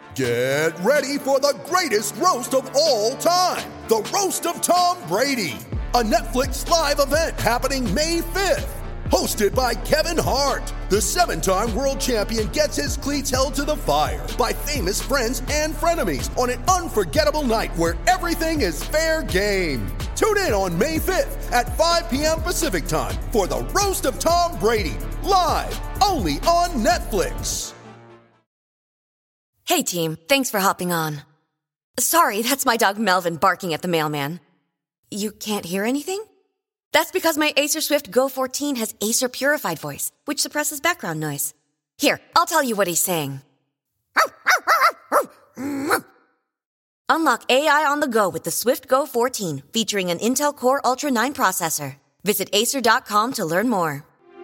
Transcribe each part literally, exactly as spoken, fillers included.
Get ready for the greatest roast of all time, the Roast of Tom Brady, a Netflix live event happening May fifth. Hosted by Kevin Hart, the seven-time world champion gets his cleats held to the fire by famous friends and frenemies on an unforgettable night where everything is fair game. Tune in on May fifth at five p.m. Pacific time for the Roast of Tom Brady, live only on Netflix. Hey team, thanks for hopping on. Sorry, that's my dog Melvin barking at the mailman. You can't hear anything? That's because my Acer Swift Go fourteen has Acer Purified Voice, which suppresses background noise. Here, I'll tell you what he's saying. Unlock A I on the go with the Swift Go fourteen, featuring an Intel Core Ultra nine processor. Visit acer dot com to learn more.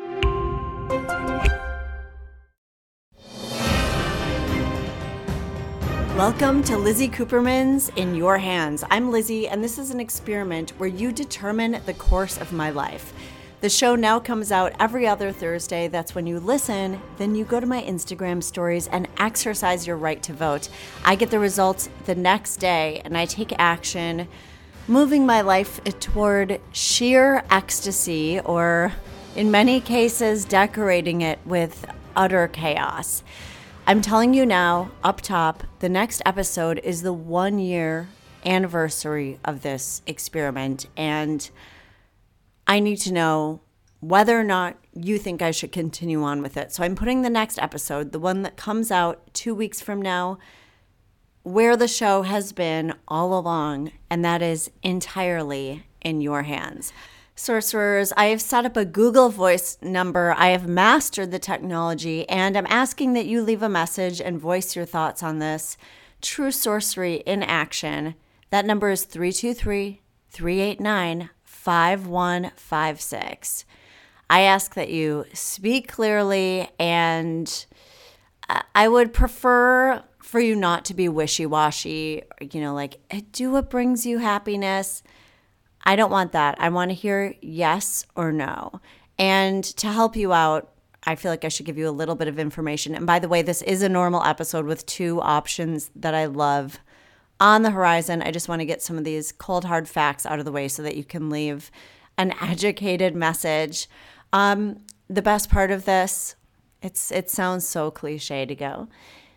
Welcome to Lizzie Cooperman's In Your Hands. I'm Lizzie, and this is an experiment where you determine the course of my life. The show now comes out every other Thursday. That's when you listen. Then you go to my Instagram stories and exercise your right to vote. I get the results the next day, and I take action, moving my life toward sheer ecstasy, or in many cases, decorating it with utter chaos. I'm telling you now, up top, the next episode is the one year anniversary of this experiment, and I need to know whether or not you think I should continue on with it. So I'm putting the next episode, the one that comes out two weeks from now, where the show has been all along, and that is entirely in your hands. Sorcerers, I have set up a Google Voice number. I have mastered the technology, and I'm asking that you leave a message and voice your thoughts on this. True sorcery in action. That number is three two three, three eight nine, five one five six. I ask that you speak clearly, and I would prefer for you not to be wishy-washy, you know, like, do what brings you happiness. I don't want that. I want to hear yes or no. And to help you out, I feel like I should give you a little bit of information. And by the way, this is a normal episode with two options that I love on the horizon. I just want to get some of these cold, hard facts out of the way so that you can leave an educated message. Um, the best part of this, it's it sounds so cliche to go,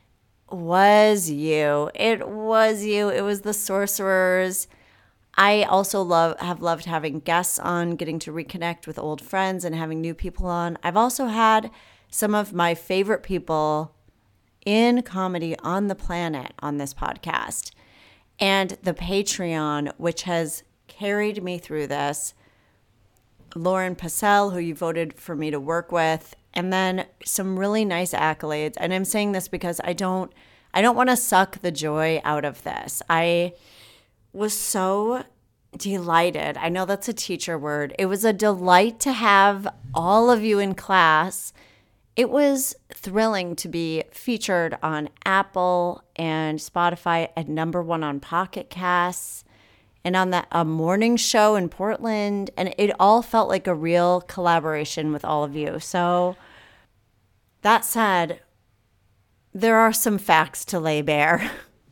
was you. It was you. It was the sorcerers. I also love have loved having guests on, getting to reconnect with old friends and having new people on. I've also had some of my favorite people in comedy on the planet on this podcast. And the Patreon, which has carried me through this, Lauren Passell, who you voted for me to work with, and then some really nice accolades. And I'm saying this because I don't I don't want to suck the joy out of this. I was so delighted. I know that's a teacher word. It was a delight to have all of you in class. It was thrilling to be featured on Apple and Spotify at number one on Pocket Casts and on that a morning show in Portland. And it all felt like a real collaboration with all of you. So that said, there are some facts to lay bare.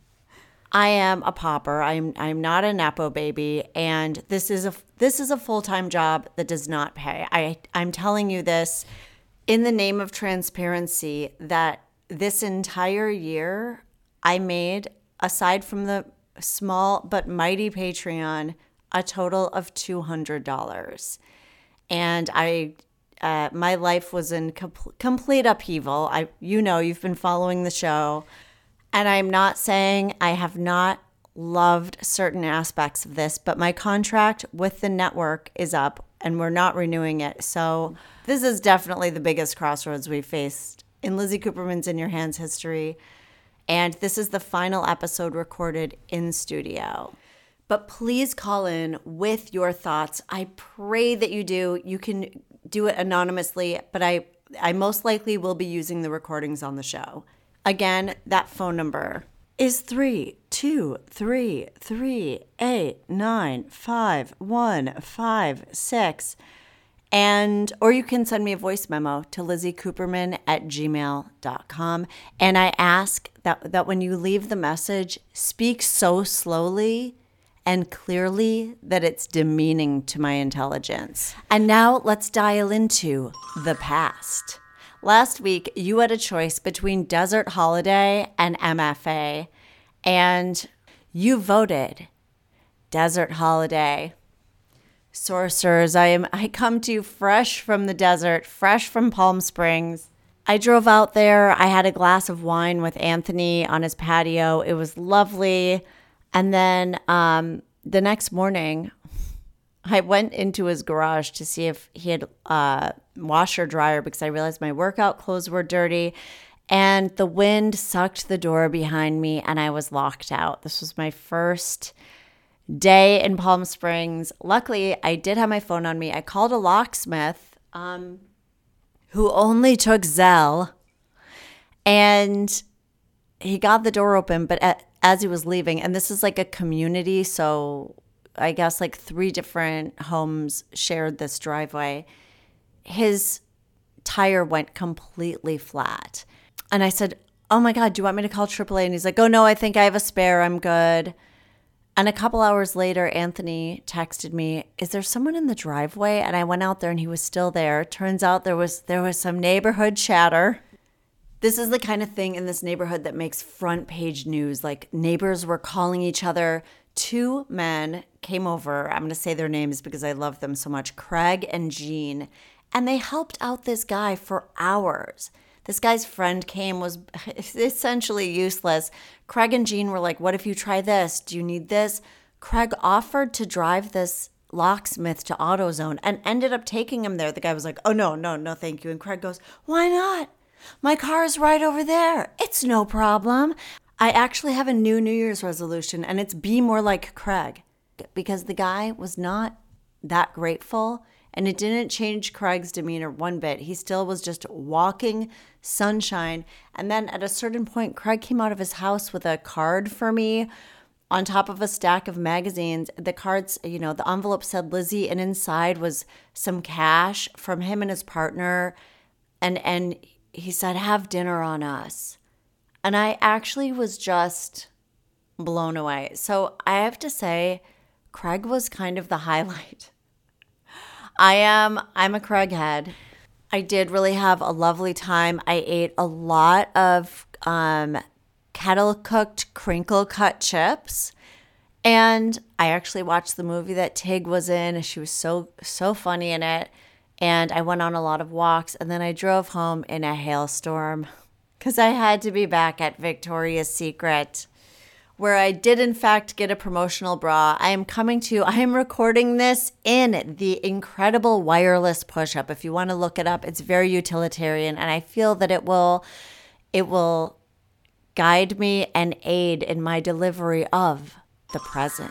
I am a pauper. I'm I'm not a Nepo baby, and this is a this is a full-time job that does not pay. I I'm telling you this in the name of transparency, that this entire year I made, aside from the small but mighty Patreon, a total of two hundred dollars. And I uh, my life was in com- complete upheaval. I you know, you've been following the show. And I'm not saying I have not loved certain aspects of this, but my contract with the network is up and we're not renewing it. So this is definitely the biggest crossroads we've faced in Lizzie Cooperman's In Your Hands history. And this is the final episode recorded in studio. But please call in with your thoughts. I pray that you do. You can do it anonymously, but I, I most likely will be using the recordings on the show. Again, that phone number is three two three three eight nine five one five six. And or you can send me a voice memo to lizzie cooperman at gmail dot com. And I ask that, that when you leave the message, speak so slowly and clearly that it's demeaning to my intelligence. And now let's dial into the past. Last week, you had a choice between Desert Holiday and M F A, and you voted Desert Holiday. Sorcerers, I am I come to you fresh from the desert, fresh from Palm Springs. I drove out there. I had a glass of wine with Anthony on his patio. It was lovely. And then um, the next morning, I went into his garage to see if he had a washer dryer because I realized my workout clothes were dirty. And the wind sucked the door behind me and I was locked out. This was my first day in Palm Springs. Luckily, I did have my phone on me. I called a locksmith um, who only took Zelle, and he got the door open, but at, as he was leaving, and this is like a community, so I guess like three different homes shared this driveway, his tire went completely flat. And I said, oh my God, do you want me to call triple A? And he's like, oh no, I think I have a spare. I'm good. And a couple hours later, Anthony texted me, is there someone in the driveway? And I went out there and he was still there. Turns out there was there was some neighborhood chatter. This is the kind of thing in this neighborhood that makes front page news. Like neighbors were calling each other. Two men came over. I'm going to say their names because I love them so much. Craig and Jean. And they helped out this guy for hours. This guy's friend came, was essentially useless. Craig and Jean were like, what if you try this? Do you need this? Craig offered to drive this locksmith to AutoZone and ended up taking him there. The guy was like, oh, no, no, no, thank you. And Craig goes, why not? My car is right over there. It's no problem. I actually have a new New Year's resolution, and it's be more like Craig, because the guy was not that grateful. And it didn't change Craig's demeanor one bit. He still was just walking sunshine. And then at a certain point, Craig came out of his house with a card for me on top of a stack of magazines. The cards, you know, the envelope said Lizzie, and inside was some cash from him and his partner. And, and he said, have dinner on us. And I actually was just blown away. So I have to say, Craig was kind of the highlight. I am, I'm a Craighead. I did really have a lovely time. I ate a lot of um, kettle-cooked crinkle-cut chips. And I actually watched the movie that Tig was in. She was so, so funny in it. And I went on a lot of walks. And then I drove home in a hailstorm because I had to be back at Victoria's Secret, where I did, in fact, get a promotional bra. I am coming to you. I am recording this in the incredible wireless push-up. If you want to look it up, it's very utilitarian, and I feel that it will, it will guide me and aid in my delivery of the present.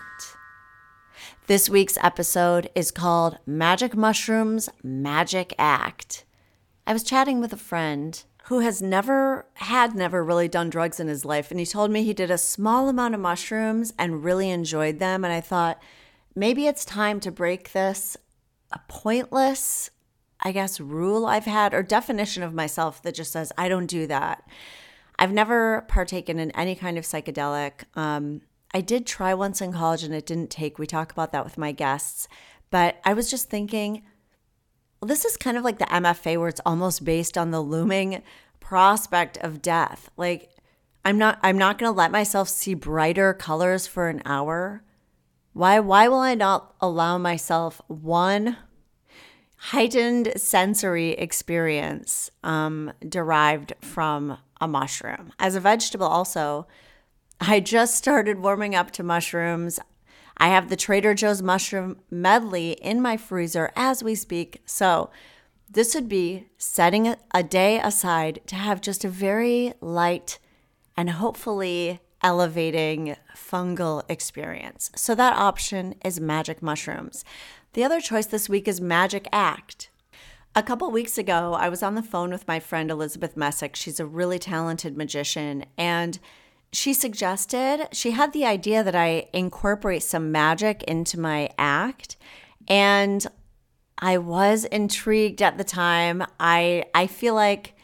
This week's episode is called Magic Mushrooms, Magic Act. I was chatting with a friend who has never, had never really done drugs in his life. And he told me he did a small amount of mushrooms and really enjoyed them. And I thought, maybe it's time to break this a pointless, I guess, rule I've had or definition of myself that just says, I don't do that. I've never partaken in any kind of psychedelic. Um, I did try once in college and it didn't take. We talk about that with my guests. But I was just thinking, well, this is kind of like the M F A where it's almost based on the looming prospect of death. Like, I'm not I'm not going to let myself see brighter colors for an hour. Why why will I not allow myself one heightened sensory experience um, derived from a mushroom? As a vegetable also, I just started warming up to mushrooms. I have the Trader Joe's mushroom medley in my freezer as we speak. So this would be setting a day aside to have just a very light and hopefully elevating fungal experience. So that option is magic mushrooms. The other choice this week is Magic Act. A couple weeks ago, I was on the phone with my friend Elizabeth Messick. She's a really talented magician, and she suggested, she had the idea that I incorporate some magic into my act. And I was intrigued at the time. I I feel like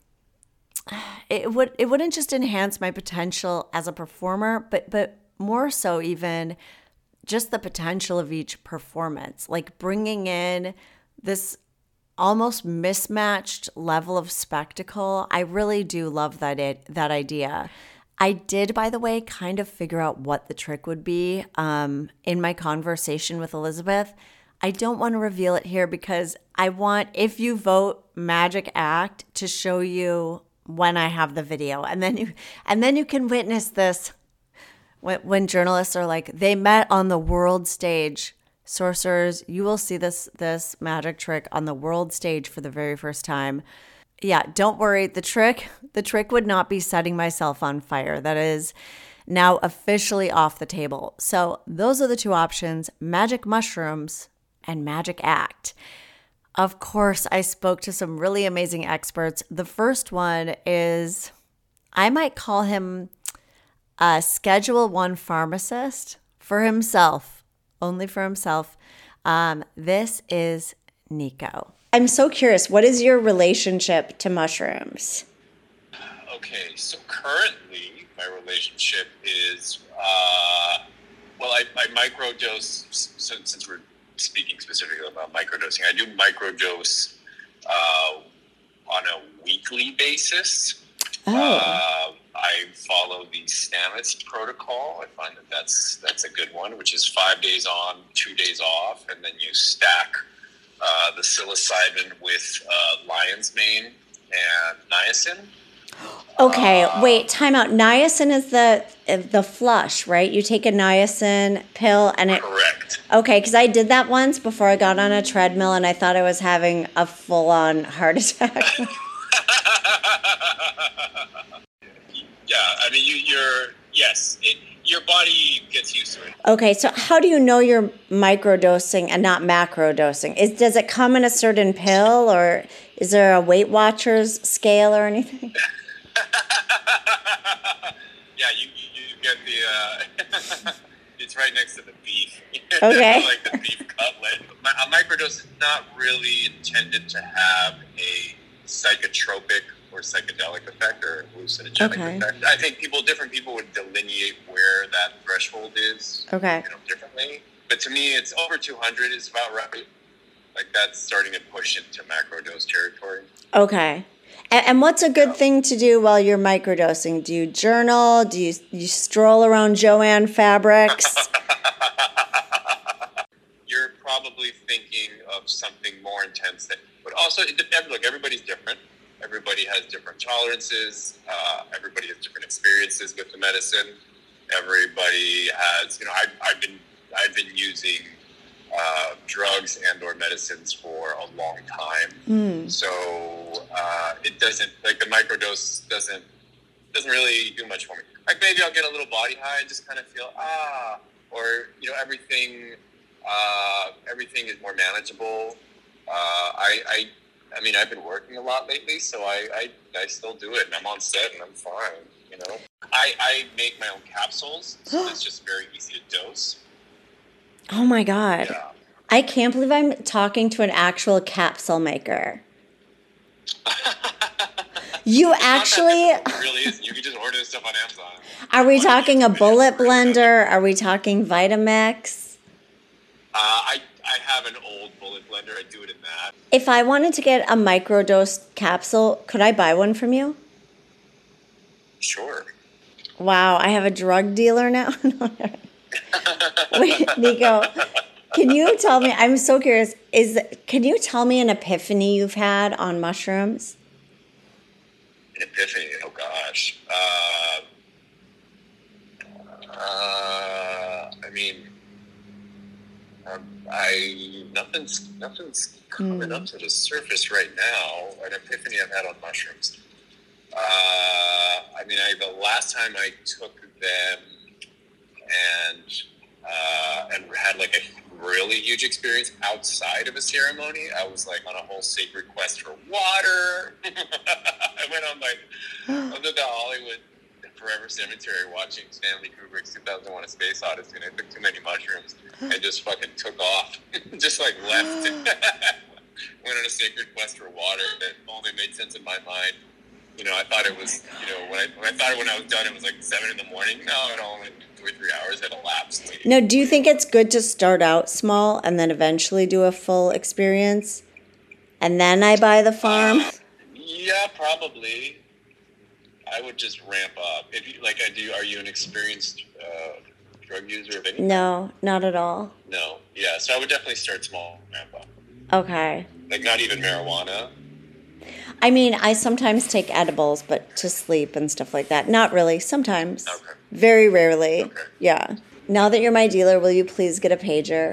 it would it wouldn't just enhance my potential as a performer, but but more so even just the potential of each performance, like bringing in this almost mismatched level of spectacle. I really do love that it, that idea. I did, by the way, kind of figure out what the trick would be um, in my conversation with Elizabeth. I don't want to reveal it here because I want, if you vote Magic Act, to show you when I have the video, and then you and then you can witness this when, when journalists are like, they met on the world stage. Sorcerers, you will see this this magic trick on the world stage for the very first time. Yeah, don't worry. The trick, the trick would not be setting myself on fire. That is now officially off the table. So those are the two options: magic mushrooms and Magic Act. Of course, I spoke to some really amazing experts. The first one is, I might call him a Schedule One pharmacist for himself, only for himself. Um, this is Nico. I'm so curious, what is your relationship to mushrooms? Okay, so currently my relationship is, uh, well, I, I microdose, since, since we're speaking specifically about microdosing, I do microdose uh, on a weekly basis. Oh. Uh, I follow the Stamets protocol. I find that that's that's a good one, which is five days on, two days off, and then you stack uh, the psilocybin with uh, lion's mane and niacin. Okay, uh, wait, time out. Niacin is the the flush, right? You take a niacin pill and it... Correct. Okay, because I did that once before I got on a treadmill and I thought I was having a full-on heart attack. Yeah, I mean, you, you're, yes, it, your body gets used to it. Okay, so how do you know you're microdosing and not macrodosing? Is, does it come in a certain pill, or is there a Weight Watchers scale or anything? Yeah, you, you, you get the, uh, it's right next to the beef. Okay. Like the beef cutlet. A microdose is not really intended to have a psychotropic or psychedelic effect or hallucinogenic Okay. effect. I think people, different people would delineate where that threshold is, Okay. you know, differently. But to me, it's over two hundred is about right. Like that's starting to push into macrodose territory. Okay. And, and what's a good thing to do while you're microdosing? Do you journal? Do you you stroll around Joanne Fabrics? You're probably thinking of something more intense. That, but also, it, look, everybody's different. Everybody has different tolerances. Uh, everybody has different experiences with the medicine. Everybody has, you know, I've, I've been I've been using uh, drugs and or medicines for a long time. Mm. So uh, it doesn't, like the microdose doesn't doesn't really do much for me. Like maybe I'll get a little body high and just kind of feel ah, or you know everything uh, everything is more manageable. Uh, I. I I mean, I've been working a lot lately, so I, I, I still do it, and I'm on set, and I'm fine, you know? I, I make my own capsules, so it's just very easy to dose. Oh, my God. Yeah. I can't believe I'm talking to an actual capsule maker. You actually... It really is. You can just order this stuff on Amazon. Are we talking a bullet blender? Are we talking Vitamix? Uh, I, I have an old bullet blender. I do it in that. If I wanted to get a microdose capsule, could I buy one from you? Sure. Wow, I have a drug dealer now? Wait, Nico, can you tell me, I'm so curious, is can you tell me an epiphany you've had on mushrooms? An epiphany, oh gosh. Uh, uh, I mean... Um, I nothing's nothing's coming mm. up to the surface right now. An epiphany I've had on mushrooms. Uh, I mean, I the last time I took them and uh, and had like a really huge experience outside of a ceremony. I was like on a whole sacred quest for water. I went on like under the Hollywood Forever Cemetery watching Stanley Kubrick's two thousand one: A Space Odyssey, and I took too many mushrooms and just fucking took off, just like left. Went on a sacred quest for water that only made sense in my mind. You know, I thought it was, you know, when I, when I thought when I was done, it was like seven in the morning. No, it only two or three hours had elapsed. Now, do you think it's good to start out small and then eventually do a full experience? And then I buy the farm? Uh, yeah, probably. I would just ramp up. If you, like I do, are you an experienced uh, drug user of any kind? No, not at all. No. Yeah, so I would definitely start small, ramp up. Okay. Like not even marijuana. I mean, I sometimes take edibles, but to sleep and stuff like that. Not really. Sometimes. Okay. Very rarely. Okay. Yeah. Now that you're my dealer, will you please get a pager?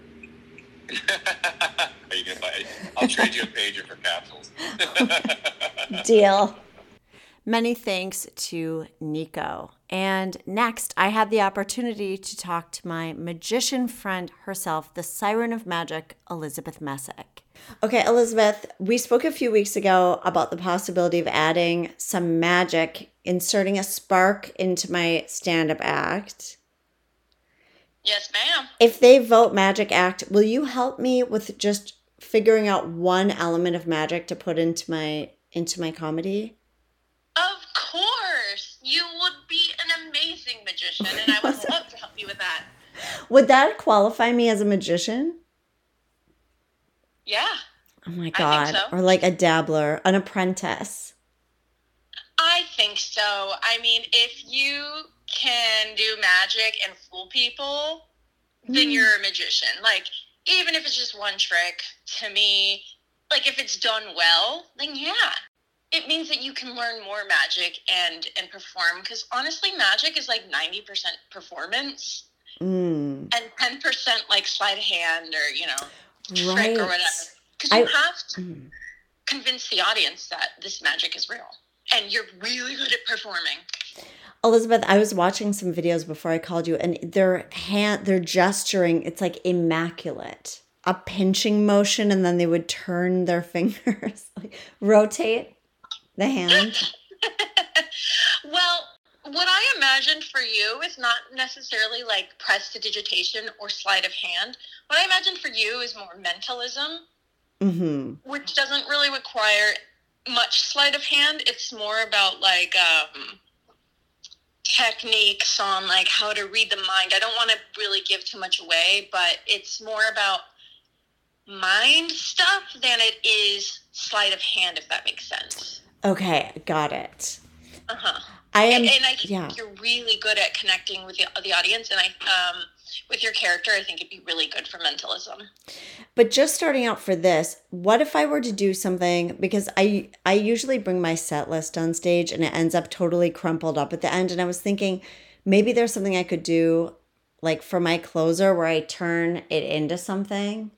Are you gonna buy? I'll trade you a pager for capsules. Deal. Many thanks to Nico. And next, I had the opportunity to talk to my magician friend herself, the Siren of Magic, Elizabeth Messick. Okay, Elizabeth, we spoke a few weeks ago about the possibility of adding some magic, inserting a spark into my stand-up act. Yes, ma'am. If they vote Magic Act, will you help me with just figuring out one element of magic to put into my into my comedy? Of course. You would be an amazing magician, and I would love to help you with that. Would that qualify me as a magician? Yeah. Oh my I God. think so. Or like a dabbler, an apprentice. I think so. I mean, if you can do magic and fool people, then Mm. you're a magician. Like, even if it's just one trick, to me, like if it's done well, then yeah. It means that you can learn more magic and, and perform. Because honestly, magic is like ninety percent performance Mm. and ten percent like sleight of hand or, you know, Right. trick or whatever. Because you I- have to Mm. convince the audience that this magic is real. And you're really good at performing. Elizabeth, I was watching some videos before I called you, and their hand, their gesturing, it's like immaculate. A pinching motion, and then they would turn their fingers, like rotate the hand. Well, what I imagined for you is not necessarily like prestidigitation or sleight of hand. What I imagined for you is more mentalism, Mm-hmm. which doesn't really require much sleight of hand. It's more about like um, techniques on like how to read the mind. I don't want to really give too much away, but it's more about mind stuff than it is sleight of hand, if that makes sense. Okay, got it. Uh-huh. I am, And, and I think yeah. you're really good at connecting with the, the audience, and I, um, with your character, I think it'd be really good for mentalism. But just starting out for this, what if I were to do something, because I I usually bring my set list on stage and it ends up totally crumpled up at the end, and I was thinking maybe there's something I could do like for my closer where I turn it into something.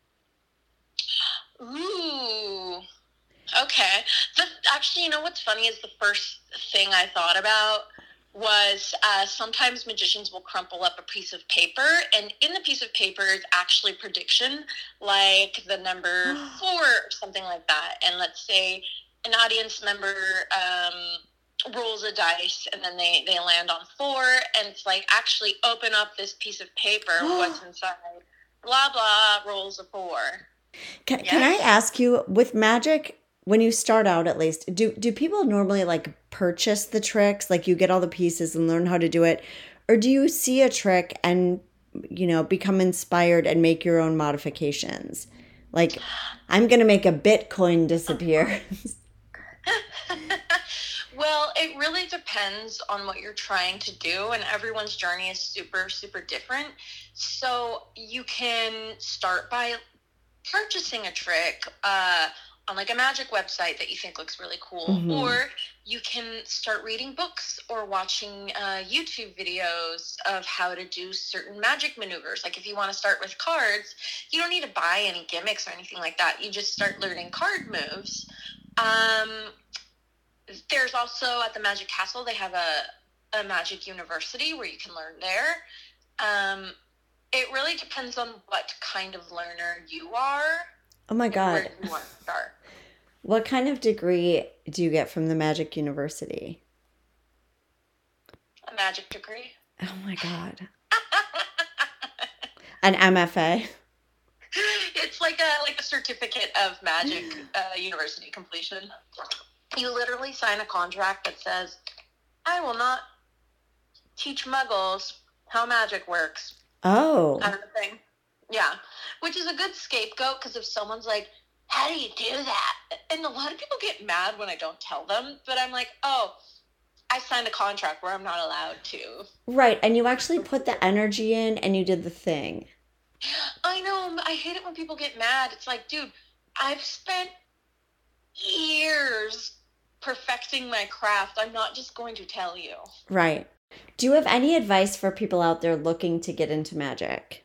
Ooh. Okay. The, actually, you know what's funny is the first thing I thought about was uh, sometimes magicians will crumple up a piece of paper, and in the piece of paper is actually prediction, like the number four or something like that. And let's say an audience member um, rolls a dice, and then they, they land on four, and it's like, actually open up this piece of paper, what's inside, blah, blah, rolls a four. Can, can I Yes. ask you, with magic, when you start out at least, do do people normally like purchase the tricks, like you get all the pieces and learn how to do it, or do you see a trick and, you know, become inspired and make your own modifications? Like, I'm gonna make a Bitcoin disappear. Well, it really depends on what you're trying to do, and everyone's journey is super, super different. So you can start by purchasing a trick uh, on like a magic website that you think looks really cool, Mhm. or you can start reading books or watching uh, YouTube videos of how to do certain magic maneuvers. Like if you want to start with cards, you don't need to buy any gimmicks or anything like that. You just start learning card moves. Um, there's also at the Magic Castle, they have a, a magic university where you can learn there. Um, it really depends on what kind of learner you are. Oh my and God. Where you want to start. What kind of degree do you get from the Magic University? magic degree. Oh my God. An M F A. It's like a like a certificate of magic uh, university completion. You literally sign a contract that says, I will not teach muggles how magic works. Oh. Kind of thing. Yeah. Which is a good scapegoat, because if someone's like, how do you do that? And a lot of people get mad when I don't tell them, but I'm like, oh, I signed a contract where I'm not allowed to. Right. And you actually put the energy in and you did the thing. I know. I hate it when people get mad. It's like, dude, I've spent years perfecting my craft. I'm not just going to tell you. Right. Do you have any advice for people out there looking to get into magic?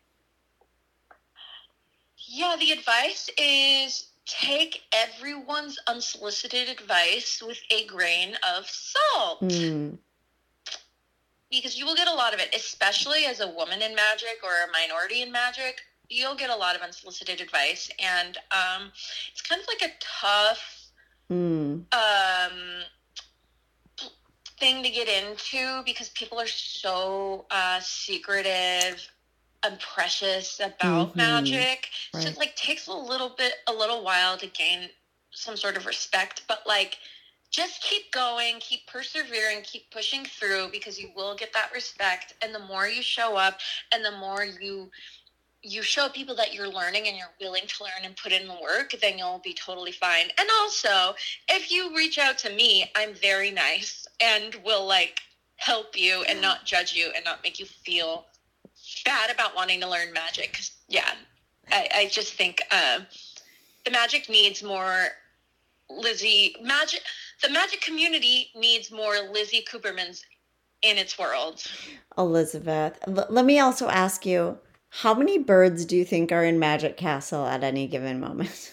Yeah, the advice is take everyone's unsolicited advice with a grain of salt. Mm. Because you will get a lot of it, especially as a woman in magic or a minority in magic. You'll get a lot of unsolicited advice, and um, it's kind of like a tough mm. um, thing to get into, because people are so uh, secretive and precious about mm-hmm. magic. Right. So it like takes a little bit, a little while to gain some sort of respect, but like, just keep going, keep persevering, keep pushing through, because you will get that respect. And the more you show up and the more you you show people that you're learning and you're willing to learn and put in the work, then you'll be totally fine. And also, if you reach out to me, I'm very nice and will like help you and not judge you and not make you feel bad about wanting to learn magic. 'Cause, yeah, I, I just think uh, the magic needs more Lizzie magic. The magic community needs more Lizzie Coopermans in its world. Elizabeth, l- let me also ask you, how many birds do you think are in Magic Castle at any given moment?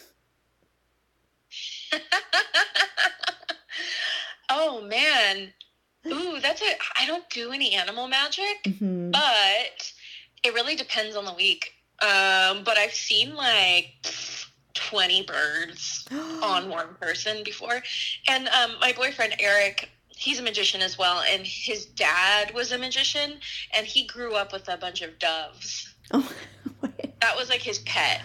Oh, man. Ooh, that's it. I don't do any animal magic, mm-hmm. but it really depends on the week. Um, but I've seen like twenty birds on one person before. And um, my boyfriend, Eric, he's a magician as well. And his dad was a magician, and he grew up with a bunch of doves. Oh, that was like his pet.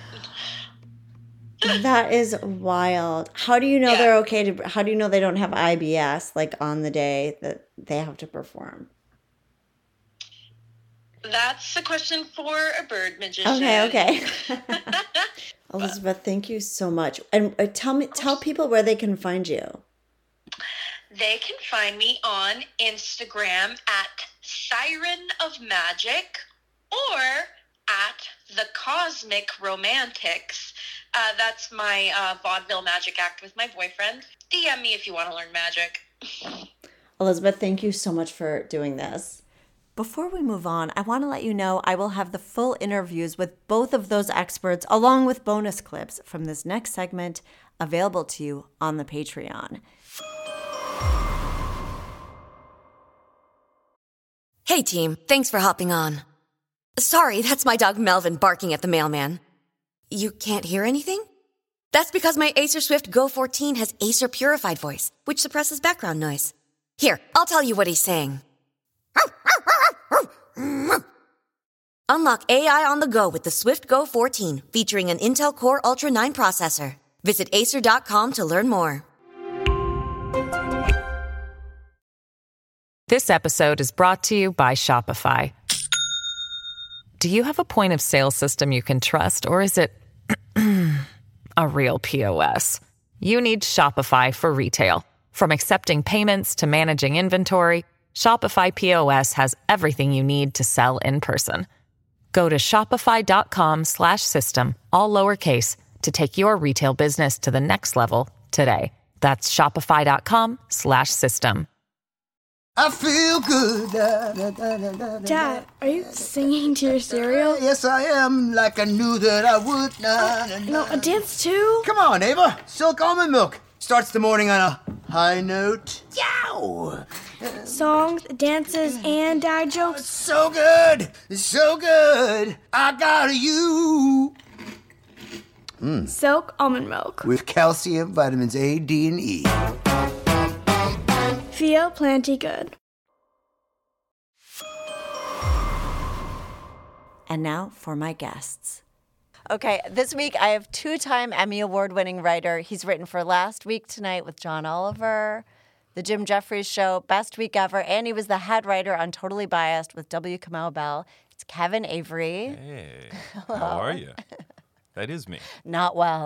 That is wild. How do you know yeah. they're okay to, how do you know they don't have I B S like on the day that they have to perform? That's a question for a bird magician. Okay, okay. Elizabeth, thank you so much. And uh, tell me, tell people where they can find you. They can find me on Instagram at Siren of Magic or at The Cosmic Romantics. Uh, that's my uh, vaudeville magic act with my boyfriend. D M me if you want to learn magic. Elizabeth, thank you so much for doing this. Before we move on, I want to let you know I will have the full interviews with both of those experts, along with bonus clips from this next segment, available to you on the Patreon. Hey, team. Thanks for hopping on. Sorry, that's my dog Melvin barking at the mailman. You can't hear anything? That's because my Acer Swift Go fourteen has Acer Purified Voice, which suppresses background noise. Here, I'll tell you what he's saying. Unlock A I on the go with the Swift Go fourteen, featuring an Intel Core Ultra nine processor. Visit acer dot com to learn more. This episode is brought to you by Shopify. Do you have a point of sale system you can trust, or is it a real P O S? You need Shopify for retail. From accepting payments to managing inventory, Shopify P O S has everything you need to sell in person. Go to shopify.com slash system, all lowercase, to take your retail business to the next level today. That's shopify.com slash system. I feel good. Da, da, da, da, da, Dad, are you singing to your cereal? Yes, I am, like I knew that I would. Na, na, no, a dance too? Come on, Ava. Silk almond milk starts the morning on a high note. Yow! Songs, dances, and dad jokes. So good, so good. I got you. Mm. Silk almond milk. With calcium, vitamins A, D, and E. Feel plenty good. And now for my guests. Okay, this week I have two-time Emmy Award-winning writer. He's written for Last Week Tonight with John Oliver, The Jim Jeffries Show, Best Week Ever, and he was the head writer on Totally Biased with W. Kamau Bell. It's Kevin Avery. Hey, how are you? That is me. Not well.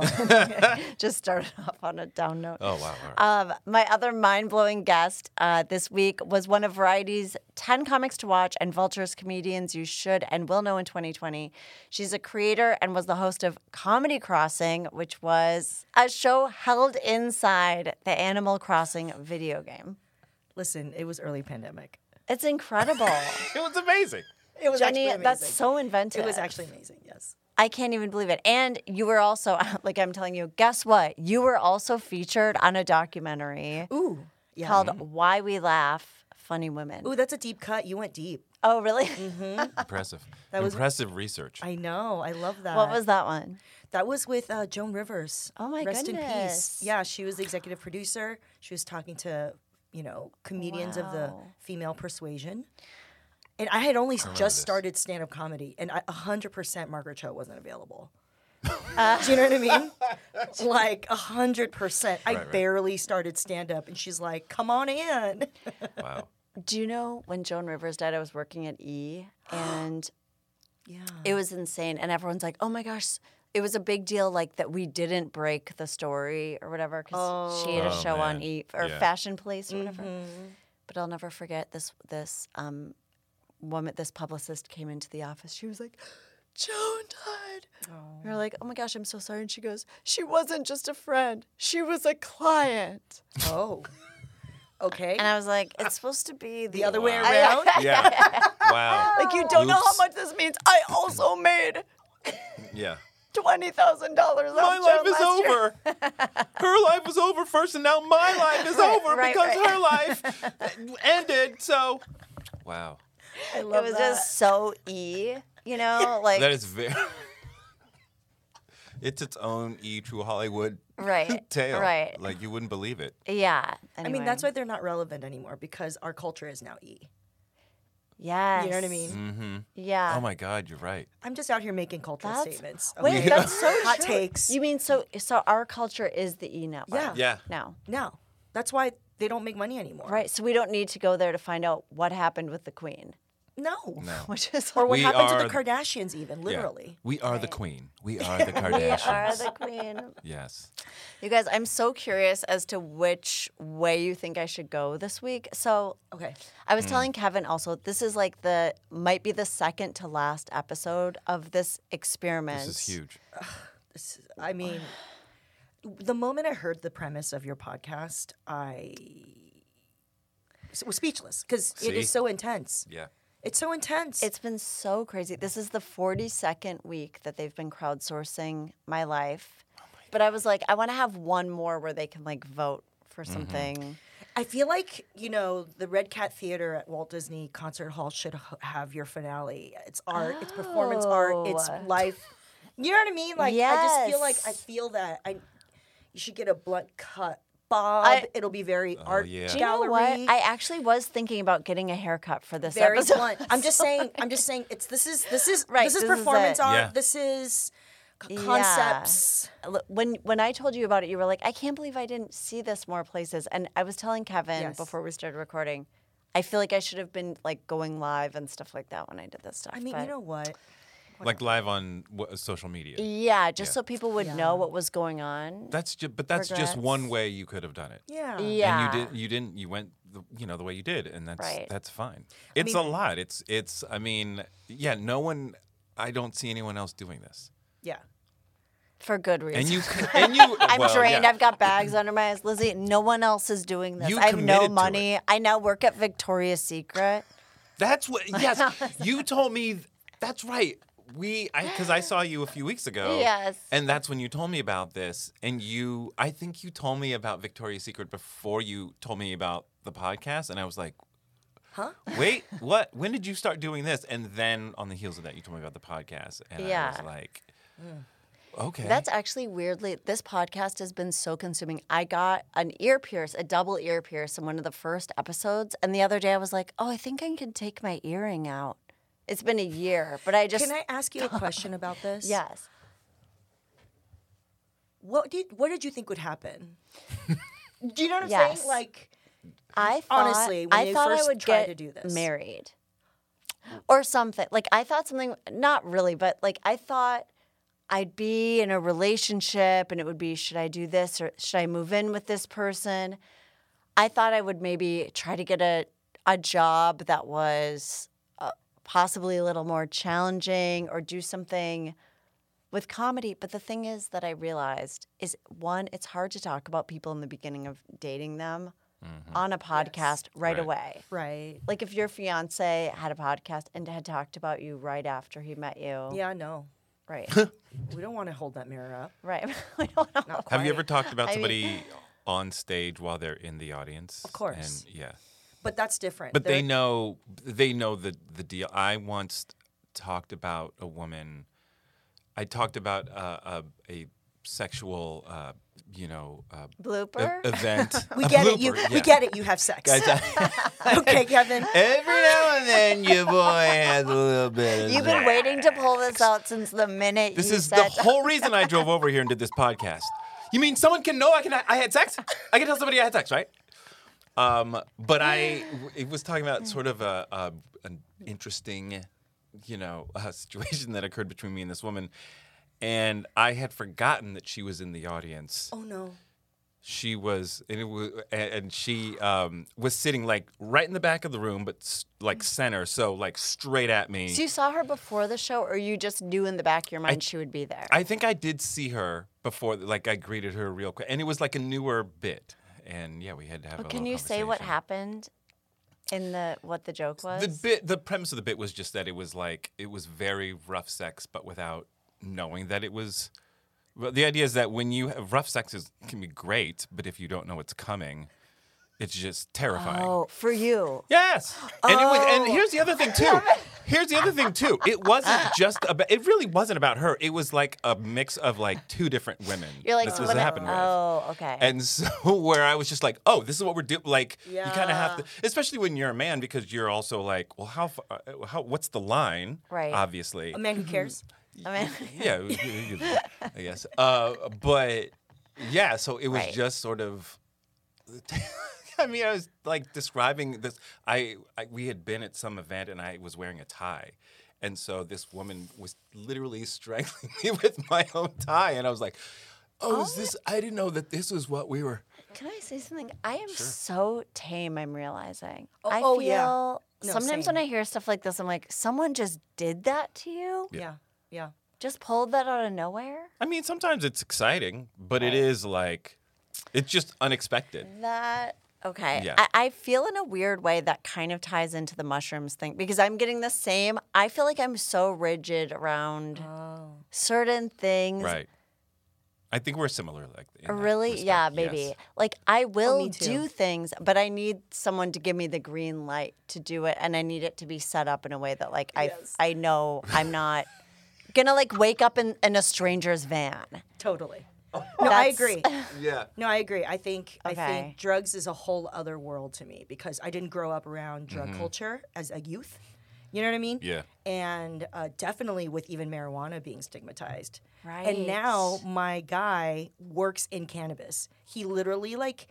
Just started off on a down note. Oh, wow. All right. Um, my other mind-blowing guest uh, this week was one of Variety's ten Comics to Watch and Vulture's Comedians You Should and Will Know in twenty twenty. She's a creator and was the host of Comedy Crossing, which was a show held inside the Animal Crossing video game. Listen, it was early pandemic. It's incredible. It was amazing. It was Jenny, actually amazing. that's so inventive. It was actually amazing, yes. I can't even believe it. And you were also, like I'm telling you, guess what? You were also featured on a documentary Ooh. Yeah. called Why We Laugh, Funny Women. Ooh, that's a deep cut. You went deep. Oh, really? Mm-hmm. Impressive. That was- Impressive research. I know. I love that. What was that one? That was with uh, Joan Rivers. Oh, my Rest in goodness. peace. Yeah, she was the executive producer. She was talking to, you know, comedians of the Wow. female persuasion. And I had only remember just this. started stand-up comedy, and I, one hundred percent Margaret Cho wasn't available. Uh, do you know what I mean? Like, one hundred percent. I Right, right. barely started stand-up, and she's like, come on in. Wow. Do you know when Joan Rivers died, I was working at E, and Yeah. it was insane. And everyone's like, oh my gosh, it was a big deal, like that we didn't break the story or whatever, because she had a Oh, show on man. E, or Yeah. Fashion Police or whatever. Mm-hmm. But I'll never forget this, this um, woman, this publicist came into the office. She was like, Joan died. We were like, oh my gosh, I'm so sorry. And she goes, she wasn't just a friend. She was a client. Oh. Okay. And I was like, it's supposed to be the, the other way Wow. around? Yeah. Wow. Like, you don't know how Oops. much this means. I also made Yeah. twenty thousand dollars My life is over. Her life was over first, and now my life is over right, because right. her life ended. So, wow. I It love was that. just so E, you know? Like, That is very. It's its own E True Hollywood right. tale. Right. Like you wouldn't believe it. Yeah. I mean, that's why they're not relevant anymore, because our culture is now E. Yes. You know what I mean? Mm-hmm. Yeah. Oh my God, you're right. I'm just out here making cultural That's- statements. Wait, okay? that's so Hot true. takes. You mean so? So our culture is the E network. Yeah. Yeah. Now. No. That's why they don't make money anymore. Right. So we don't need to go there to find out what happened with the Queen, No. No. which is Or what We happened to are- the Kardashians, even, Yeah. literally. We are the queen. We are the Kardashians. we are the Queen. Yes. You guys, I'm so curious as to which way you think I should go this week. So Okay. I Hmm. was telling Kevin also, this is like the, might be the second to last episode of this experiment. This is huge. This- I mean, the moment I heard the premise of your podcast, I was speechless because it See? is so intense. Yeah. It's so intense. It's been so crazy. This is the forty-second week that they've been crowdsourcing my life. But I was like, I want to have one more where they can like vote for Mm-hmm. something. I feel like, you know, the Red Cat Theater at Walt Disney Concert Hall should h- have your finale. It's art, it's performance art, it's Oh. life. You know what I mean? Like, I just feel like I Yes. feel that I you should get a blunt cut bob. I- It'll be very art yeah. Do you know gallery. what? I actually was thinking about getting a haircut for this very episode. blunt. I'm just saying. I'm just saying. It's this is this is Right, This is this is performance it. art. Yeah. This is c- Yeah. concepts. L- When when I told you about it, you were like, I can't believe I didn't see this more places. And I was telling Kevin Yes. before we started recording, I feel like I should have been like going live and stuff like that when I did this stuff. I mean, but- you know what? Like live on what, social media. Yeah, just Yeah. so people would Yeah. know what was going on. That's just, but that's just Regrets. one way you could have done it. Yeah. Yeah. And you did. You didn't. You went. The, you know the way you did, and that's Right. that's fine. It's mean- a lot. It's it's. I mean, yeah. No one. I don't see anyone else doing this. Yeah. For good reason. And you. And you. I'm well, drained. yeah. I've got bags under my eyes. Lizzie, no one else is doing this. You I have no committed to money. it. I now work at Victoria's Secret. That's what. Yes. You told me. That's right. We. I because I saw you a few weeks ago. Yes. And that's when you told me about this. And you. I think you told me about Victoria's Secret before you told me about the podcast. And I was like. Huh? Wait, what? When did you start doing this? And then on the heels of that, you told me about the podcast, and I Yeah. was like, okay, That's actually weirdly, this podcast has been so consuming. I got an ear pierce, a double ear pierce in one of the first episodes. And the other day I was like, oh, I think I can take my earring out. It's been a year, but I just Can I ask you a question about this? Yes. What did What did you think would happen? Do you know what I'm Yes. saying? Like, I thought, honestly, when I you thought first I would tried get to do this. married or something. Like I thought something, not really, but like I thought I'd be in a relationship and it would be, should I do this or should I move in with this person? I thought I would maybe try to get a, a job that was uh, possibly a little more challenging or do something with comedy. But the thing is that I realized is, one, it's hard to talk about people in the beginning of dating them mm-hmm. on a podcast yes. right, right away. Right. Like if your fiance had a podcast and had talked about you right after he met you. Yeah, no. Right. We don't want to hold that mirror up. Right. We don't know. Not Have you quite. ever talked about I somebody mean- on stage while they're in the audience? Of course. And, yeah. But that's different. But They're- they know they know the the deal. I once talked about a woman. I talked about uh, a a sexual, uh, you know, uh, Blooper? e- event. We A get it. You blooper, we yeah. get it. You have sex. Guys, I- Okay, Kevin. Every now and then, your boy has a little bit of You've been sex. waiting to pull this out since the minute This you is said the whole reason I drove over here and did this podcast. You mean someone can know I can I had sex? I can tell somebody I had sex, right? Um, but I it was talking about sort of a, a an interesting, you know, uh, situation that occurred between me and this woman, and I had forgotten that she was in the audience. Oh no. She was, and, it was, and she um, was sitting like right in the back of the room, but s- like center, so like straight at me. So you saw her before the show, or you just knew in the back of your mind I- she would be there? I think I did see her before, like I greeted her real quick, and it was like a newer bit, and yeah, we had to have. Well, a can little you say what conversation. happened in the what the joke was? The bit, the premise of the bit was just that it was like it was very rough sex, but without knowing that it was. Well, the idea is that when you have rough sex is, can be great, but if you don't know what's coming, it's just terrifying. Oh, for you. Yes, and it was. And Oh. here's the other thing too. Here's the other thing too. It wasn't just about. It really wasn't about her. It was like a mix of like two different women. You're like, this so was when I- happened with. oh, okay. And so where I was just like, oh, this is what we're doing. Like you kind of have to, Yeah. especially when you're a man, because you're also like, well, how, fa- uh, how, what's the line? Right. Obviously. A man who cares. I mean, Yeah, you- you- you- I guess. Uh, but yeah, so it was Right. just sort of. I mean, I was like describing this. I, I we had been at some event and I was wearing a tie, and so this woman was literally strangling me with my own tie, and I was like, "Oh, is this? I didn't know that this was what we were." can I say something? I am so tame, I'm realizing. Oh, I oh, feel yeah. No, sometimes same. when I hear stuff like this, I'm like, someone just did that to you? Yeah. Yeah. Just pulled that out of nowhere? I mean, sometimes it's exciting, but it is like, it's just unexpected. That okay. Yeah. I, I feel in a weird way that kind of ties into the mushrooms thing because I'm getting the same. I feel like I'm so rigid around Oh. certain things. Right. I think we're similar, like in that Really? respect, Yeah, yes. maybe. Like I will me too. do things, but I need someone to give me the green light to do it, and I need it to be set up in a way that, like, Yes. I I know I'm not gonna like wake up in, in a stranger's van. Totally. No, I That's- agree. Yeah. No, I agree. I think I Okay. think drugs is a whole other world to me because I didn't grow up around drug culture as a youth. You know what I mean? Yeah. And uh, definitely with even marijuana being stigmatized. Right. And now my guy works in cannabis. He literally like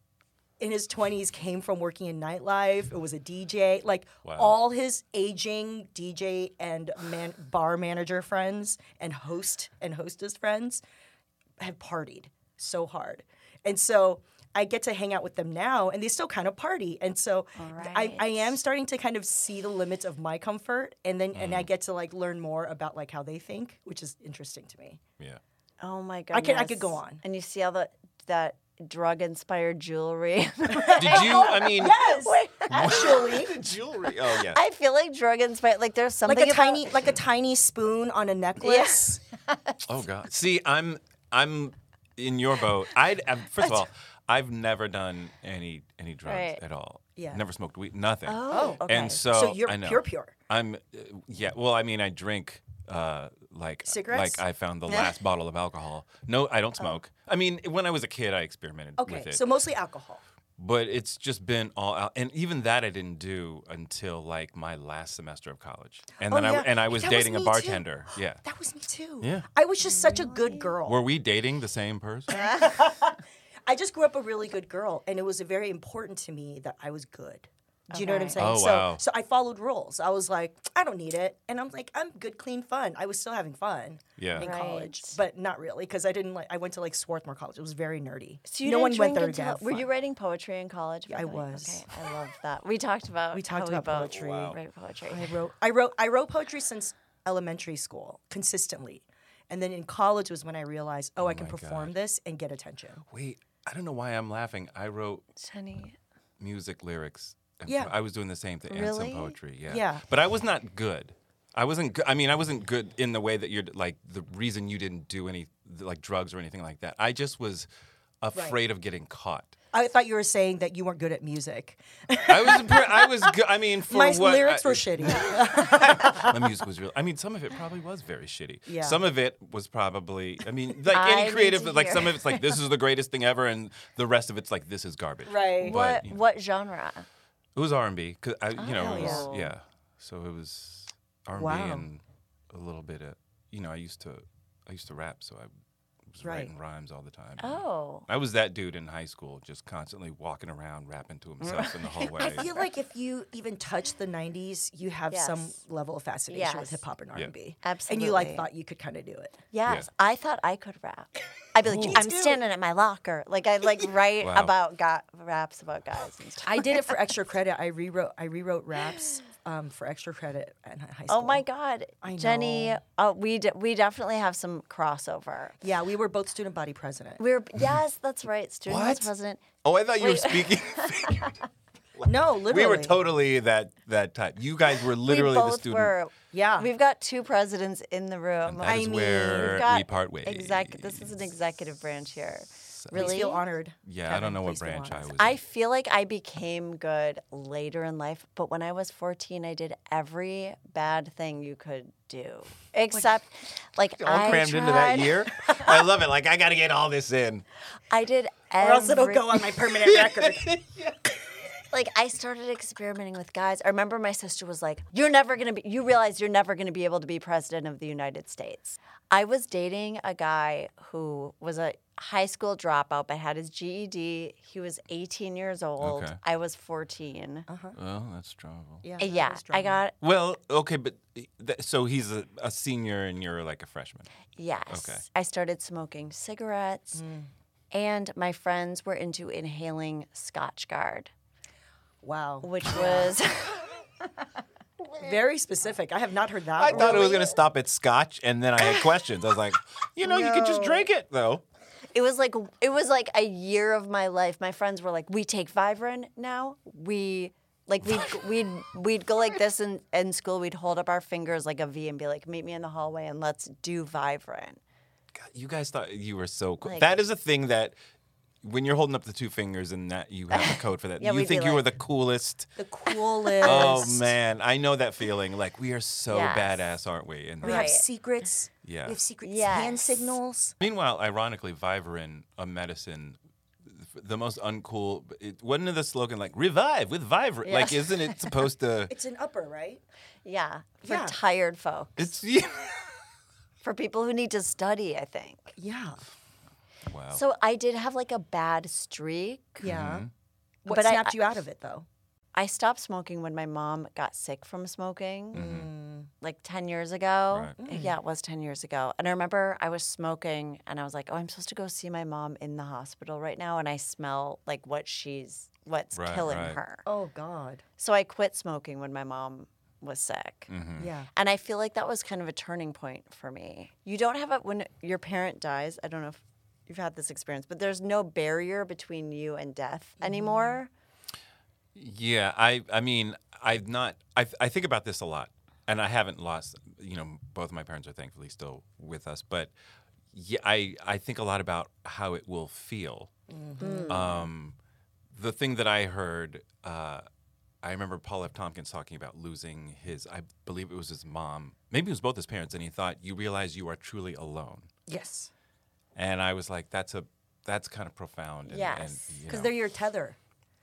in his twenties came from working in nightlife. It was a D J. Like Wow. all his aging D J and man, bar manager friends and host and hostess friends have partied so hard. And so I get to hang out with them now and they still kind of party. And so I, I am starting to kind of see the limits of my comfort and then and I get to like learn more about like how they think, which is interesting to me. Yeah. Oh my I goodness. could- I could go on. And you see all the that drug inspired jewelry. Did you? I mean, Yes, actually. the jewelry. Oh yeah. I feel like drug inspired. Like there's something Like a about- tiny like a tiny spoon on a necklace. Oh God. See, I'm I'm in your boat. I'd um, first of all, I've never done any any drugs Right. at all. Yeah. Never smoked weed. Nothing. Oh, okay. And so, So you're I know. pure pure. I'm uh, yeah. Well, I mean, I drink uh, like Cigarettes? like I found the last bottle of alcohol. No, I don't smoke. I mean, when I was a kid, I experimented Okay, with it. so mostly alcohol. But it's just been all out, and even that I didn't do until like my last semester of college, and Oh, then yeah. I and I was That was dating a me, bartender. too. Yeah, That was me too. Yeah. I was just such a good girl. were we dating the same person? I just grew up a really good girl, and it was very important to me that I was good. Do you know what I'm Okay. saying? Oh, so, wow. so I followed rules. I was like, I don't need it, and I'm like, I'm good, clean fun. I was still having fun Yeah. in Right. college, but not really because I didn't like. I went to like Swarthmore College. It was very nerdy. So you no didn't one drink went there to until, have Were fun. you writing poetry in college? by I the way? was. Okay, I love that. We talked about We talked how about we both poetry. Wow. write poetry. I wrote, I wrote, I wrote poetry since elementary school consistently, and then in college was when I realized, oh, I can my perform God. this and get attention. Wait, I don't know why I'm laughing. I wrote Honey, music lyrics. and Yeah. I was doing the same thing and Really? some poetry. Yeah. Yeah. But I was not good. I wasn't. Good. I mean, I wasn't good in the way that you're like the reason you didn't do any like drugs or anything like that. I just was afraid of getting caught. I thought you were saying that you weren't good at music. I was. pre- I was. Good. I mean, for My what lyrics I, were shitty. My music was real. I mean, some of it probably was very shitty. Yeah. Some of it was probably. I mean, like I any need creative, to like hear. some of it's like this is the greatest thing ever, and the rest of it's like this is garbage. Right. But, what you know, what genre? it was R and B. Cause I, you know, Oh, it was, yeah. yeah. So it was R and B Wow. and a little bit of, you know, I used to, I used to rap, so I was Right. writing rhymes all the time. Oh. I was that dude in high school, just constantly walking around rapping to himself in the hallway. I feel like if you even touch the nineties, you have some Yes. level of fascination Yes. with hip hop and R and B. Absolutely. And you like thought you could kind of do it. Yes, I thought I could rap. I'd be like, Me I'm too. standing at my locker. Like I like write Wow. about got raps about guys and stuff. I did it for extra credit. I rewrote I rewrote raps um, for extra credit in high school. Oh my God, I Jenny, know. uh, we d- we definitely have some crossover. Yeah, we were both student body president. We were yes, that's right. Student vice What? president. Oh, I thought you were Wait. speaking. No, literally. we were totally that that type. You guys were literally we the both student. were. Yeah. We've got two presidents in the room. And that is I mean, where we've got we part ways. Exec- this is an executive branch here. Please Really? feel honored. Yeah, I Kevin, don't know what please feel branch I honored. was. I in. feel like I became good later in life, but when I was fourteen, I did every bad thing you could do, except like all I crammed tried, into that year. I love it. Like I got to get all this in. I did Or every. else it'll go on my permanent record. Like I started experimenting with guys. I remember my sister was like, "You're never gonna be. You realize you're never gonna be able to be president of the United States." I was dating a guy who was a high school dropout, but had his G E D. He was eighteen years old. Okay. I was fourteen. Well, that's trouble. Yeah, Uh, that yeah, was I drama. got Well, okay, but th- so he's a, a senior and you're like a freshman. yes. Okay. I started smoking cigarettes, and my friends were into inhaling Scotch Guard, Wow. which was Very specific. I have not heard that. I thought it was really. going to stop at scotch, and then I had questions. I was like, you know, you could just drink it, though. it was like it was like a year of my life. My friends were like, "We take Vivarin now. We." Like we'd we'd we'd go like this in, in school. We'd hold up our fingers like a V and be like, "Meet me in the hallway and let's do Vivarin." God, you guys thought you were so cool. Like- that is a thing that when you're holding up the two fingers and that you have a code for that, Yeah, you we'd think be you were like- the coolest. The coolest. Oh man, I know that feeling. Like we are so Yes. badass, aren't we? And We Right. have secrets. Yeah. We have secret Yes. hand signals. meanwhile, ironically, Vivarin, a medicine, the most uncool. It, wasn't it the slogan like "revive with Vivarin"? Like, Yeah. isn't it supposed to? It's an upper, right? Yeah, for Yeah. tired folks, It's yeah. for people who need to study. I think. Yeah. Wow. So I did have like a bad streak. Yeah. What But I- snapped you out of it, though? I stopped smoking when my mom got sick from smoking, like ten years ago. Right. Yeah, it was ten years ago. And I remember I was smoking and I was like, oh, I'm supposed to go see my mom in the hospital right now. And I smell like what she's, what's Right, killing right. her. Oh, God. So I quit smoking when my mom was sick. Mm-hmm. Yeah. And I feel like that was kind of a turning point for me. You don't have a, when your parent dies, I don't know if you've had this experience, but there's no barrier between you and death anymore. Yeah, I I mean, I've not I I think about this a lot. And I haven't lost, you know, both of my parents are thankfully still with us, but yeah, I I think a lot about how it will feel. Um the thing that I heard uh I remember Paul F. Tompkins talking about losing his, I believe it was his mom, maybe it was both his parents, and he thought, you realize you are truly alone. Yes. And I was like, that's a, that's kind of profound. And, Yes. and, you Because know. they're your tether.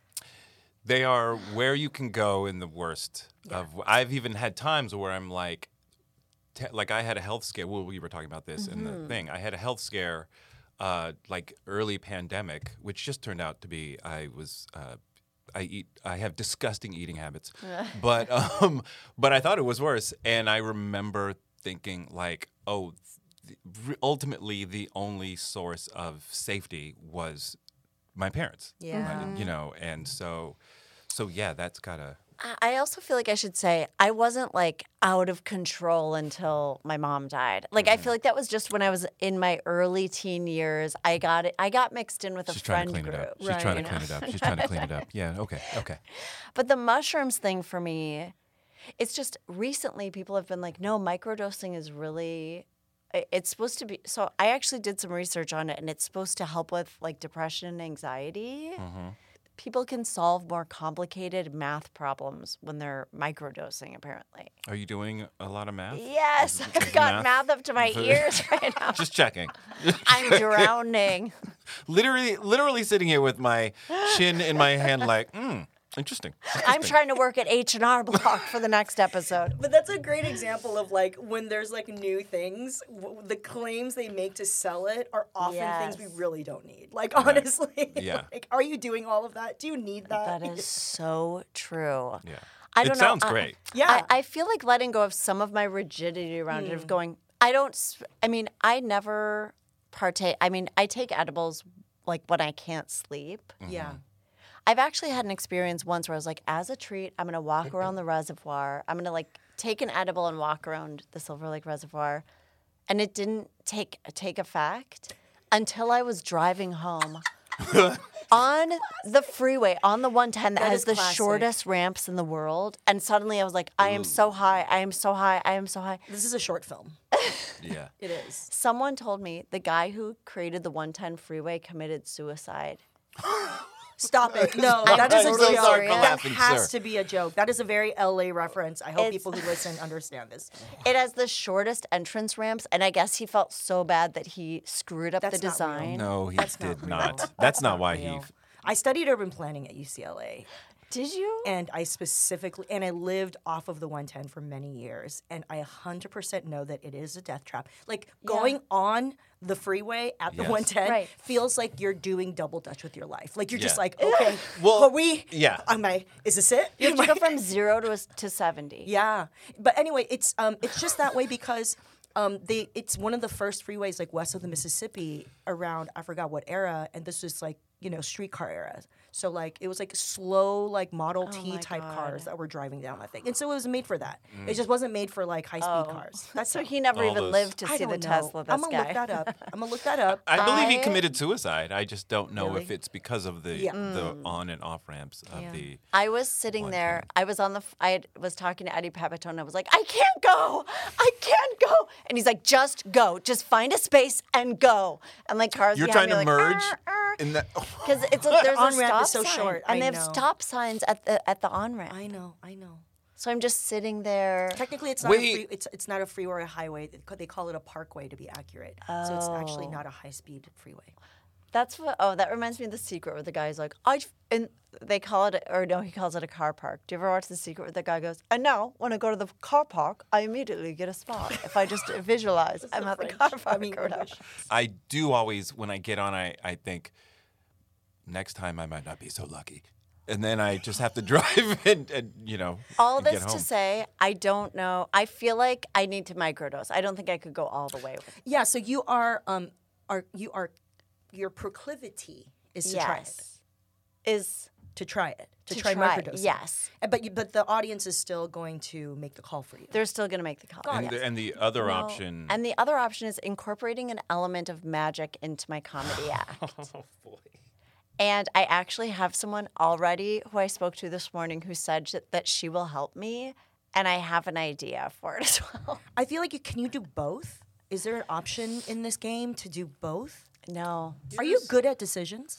They are where you can go in the worst. Yeah. Of. I've even had times where I'm like, te- like I had a health scare. Well, we were talking about this in the thing. I had a health scare, uh, like early pandemic, which just turned out to be I was. Uh, I eat. I have disgusting eating habits, but um, but I thought it was worse. And I remember thinking like, oh, th- ultimately the only source of safety was my parents. Yeah. Right? You know, and so, so yeah, that's gotta. I also feel like I should say I wasn't like out of control until my mom died. Like I feel like that was just when I was in my early teen years. I got it. I got mixed in with She's a trying friend to clean group. it up. She's right, trying you to know? clean it up. She's trying to clean it up. Yeah. Okay. Okay. But the mushrooms thing for me, it's just recently people have been like, no, microdosing is really. i- It's supposed to be. So I actually did some research on it, and it's supposed to help with like depression and anxiety. Mm-hmm. People can solve more complicated math problems when they're microdosing, apparently. Are you doing a lot of math? Yes, Is- I've is got math up to my ears right now. Just checking. I'm drowning. literally, literally sitting here with my chin in my hand, like, hmm, interesting. I'm trying to work at H and R Block for the next episode. But that's a great example of like when there's like new things, w- the claims they make to sell it are often things Yes. we really don't need. Like honestly, Yeah. like are you doing all of that? Do you need that? That is so true. Yeah. I It don't know. sounds I- great. Yeah. I, I feel like letting go of some of my rigidity around it, of going, I don't, s- I mean, I never partake. I mean, I take edibles like when I can't sleep. Yeah. I've actually had an experience once where I was like, as a treat, I'm going to walk around the reservoir. I'm going to like take an edible and walk around the Silver Lake Reservoir. And it didn't take take effect until I was driving home on the freeway, on the one ten that, That has is the classic. shortest ramps in the world. And suddenly I was like, I am so high. I am so high. I am so high. This is a short film. Yeah. It is. Someone told me the guy who created the one ten freeway committed suicide. Stop it. No, I'm that is a so joke. sorry for That laughing, has sir. to be a joke. That is a very L A reference. I hope It's- people who listen understand this. It has the shortest entrance ramps, and I guess he felt so bad that he screwed up That's the not real. design. No, he That's did not not. real. That's not not why he. real. I studied urban planning at U C L A. Did you? And I specifically, and I lived off of the one ten for many years, and I one hundred percent know that it is a death trap. Like going on the freeway at the Yes. one ten Right. feels like you're doing double dutch with your life. Like you're just Yeah. like, okay, Well, are we? yeah. Am I? Is this it? You have to Am go I- from zero to, a, to seventy. Yeah, but anyway, it's um, it's just that way because um, they it's one of the first freeways like west of the Mississippi around I forgot what era, and this was like you know streetcar era. So like it was like slow like Model T Oh my type God. cars that were driving down that thing, and so it was made for that. It just wasn't made for like high speed cars. That's So he never All even those- lived to I see the don't know. Tesla. This I'm gonna guy. look that up. I'm gonna look that up. I believe he I- committed suicide. I just don't know if Really? it's because of the Yeah. the on and off ramps of Yeah. the. I was sitting one there. ten. I was on the. f- I had- was talking to Eddie Pepitone. I was like, I can't go. I can't go. And he's like, just go. Just find a space and go. And like cars. You're behind trying me to are merge like, in that. because it's a, there's a on-ramp stop is so sign, short. and I they have know. stop signs at the at the on ramp. I know, I know. So I'm just sitting there. Technically, it's not a Wait. free, it's it's not a freeway or a highway. They ca- They call it a parkway to be accurate. So it's actually Oh. not a high speed freeway. That's what. Oh, that reminds me of The Secret, where the guy's like, I and they call it, or no, he calls it a car park. Do you ever watch The Secret, where the guy goes, and now when I go to the car park, I immediately get a spot if I just visualize I'm at the car park. I mean, or whatever. English. I do always when I get on. I I think next time I might not be so lucky, and then I just have to drive and, and you know. All and get this to home. say, I don't know. I feel like I need to microdose. I don't think I could go all the way with it. Yeah, so you are um are you are your proclivity is to try it. Yes. Is To try it. To, To try, try it, microdosing. yes. Uh, But you, but the audience is still going to make the call for you. they're still going to make the call. And, the, and the other Well, option. And the other option is incorporating an element of magic into my comedy act. oh boy. And I actually have someone already who I spoke to this morning who said that, that she will help me, and I have an idea for it as well. I feel like you can you do both? Is there an option in this game to do both? No. Are you good at decisions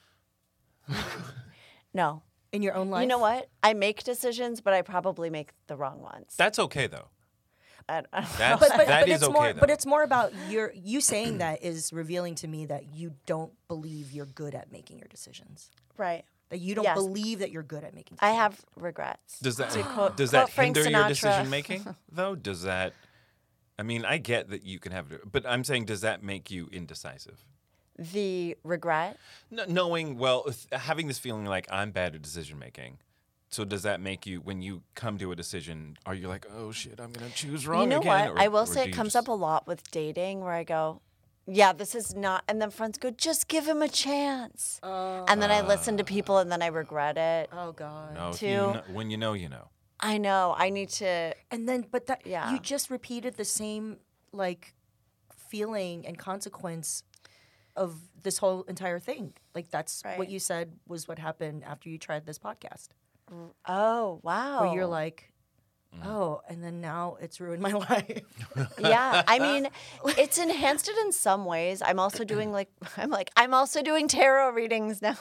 No. in your own life? You know what? I make decisions, but I probably make the wrong ones. That's okay though. I, I don't That's But, but, that but is it's okay more though. but it's more about your you saying that is revealing to me that you don't believe you're good at making your decisions. right. That you don't Yes. believe that you're good at making I decisions. have regrets. Does that To quote- does that quote Frank hinder your Sinatra. decision making though? Does that? I mean, I get that you can have, but I'm saying, does that make you indecisive? The regret? No, knowing well, th- having this feeling like I'm bad at decision making. So does that make you, when you come to a decision, are you like, oh shit, I'm gonna choose wrong You know again? what? Or- I will or say do it you comes just- up a lot with dating where I go, yeah, this is not. And then friends go, just give him a chance. and then I listen to people and then I regret it. Oh God. No, if too. you know, when you know, you know. I know. I need to. And then, but that Yeah. you just repeated the same like feeling and consequence of this whole entire thing. Like that's Right. what you said was what happened after you tried this podcast. Oh, wow. Where you're like, oh, and then now it's ruined my life. Yeah, I mean, it's enhanced it in some ways. I'm also doing like I'm like I'm also doing tarot readings now.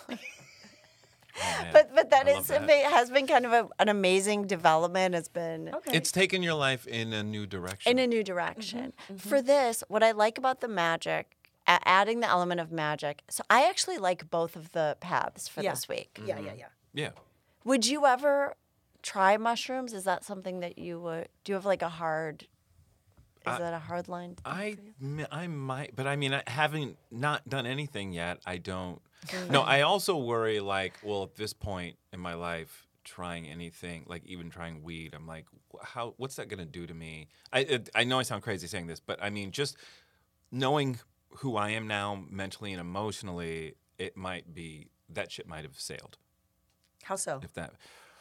Oh, man. but but that I is love a that. big, has been kind of a, an amazing development. It's been Okay. It's taken your life in a new direction. in a new direction. For this, what I like about the magic, a- adding the element of magic. So I actually like both of the paths for Yeah. this week. yeah, yeah, yeah. yeah. Would you ever try mushrooms? Is that something that you would? Do you have like a hard? Is I- that a hard line? to I, take for you? m- I might, but I mean, I having not done anything yet, I don't. No, I also worry, like, well, at this point in my life, trying anything, like even trying weed, I'm like, wh- how? What's that gonna do to me? I, it, I know I sound crazy saying this, but I mean, just knowing who I am now, mentally and emotionally, it might be that shit might have sailed. How so? If that,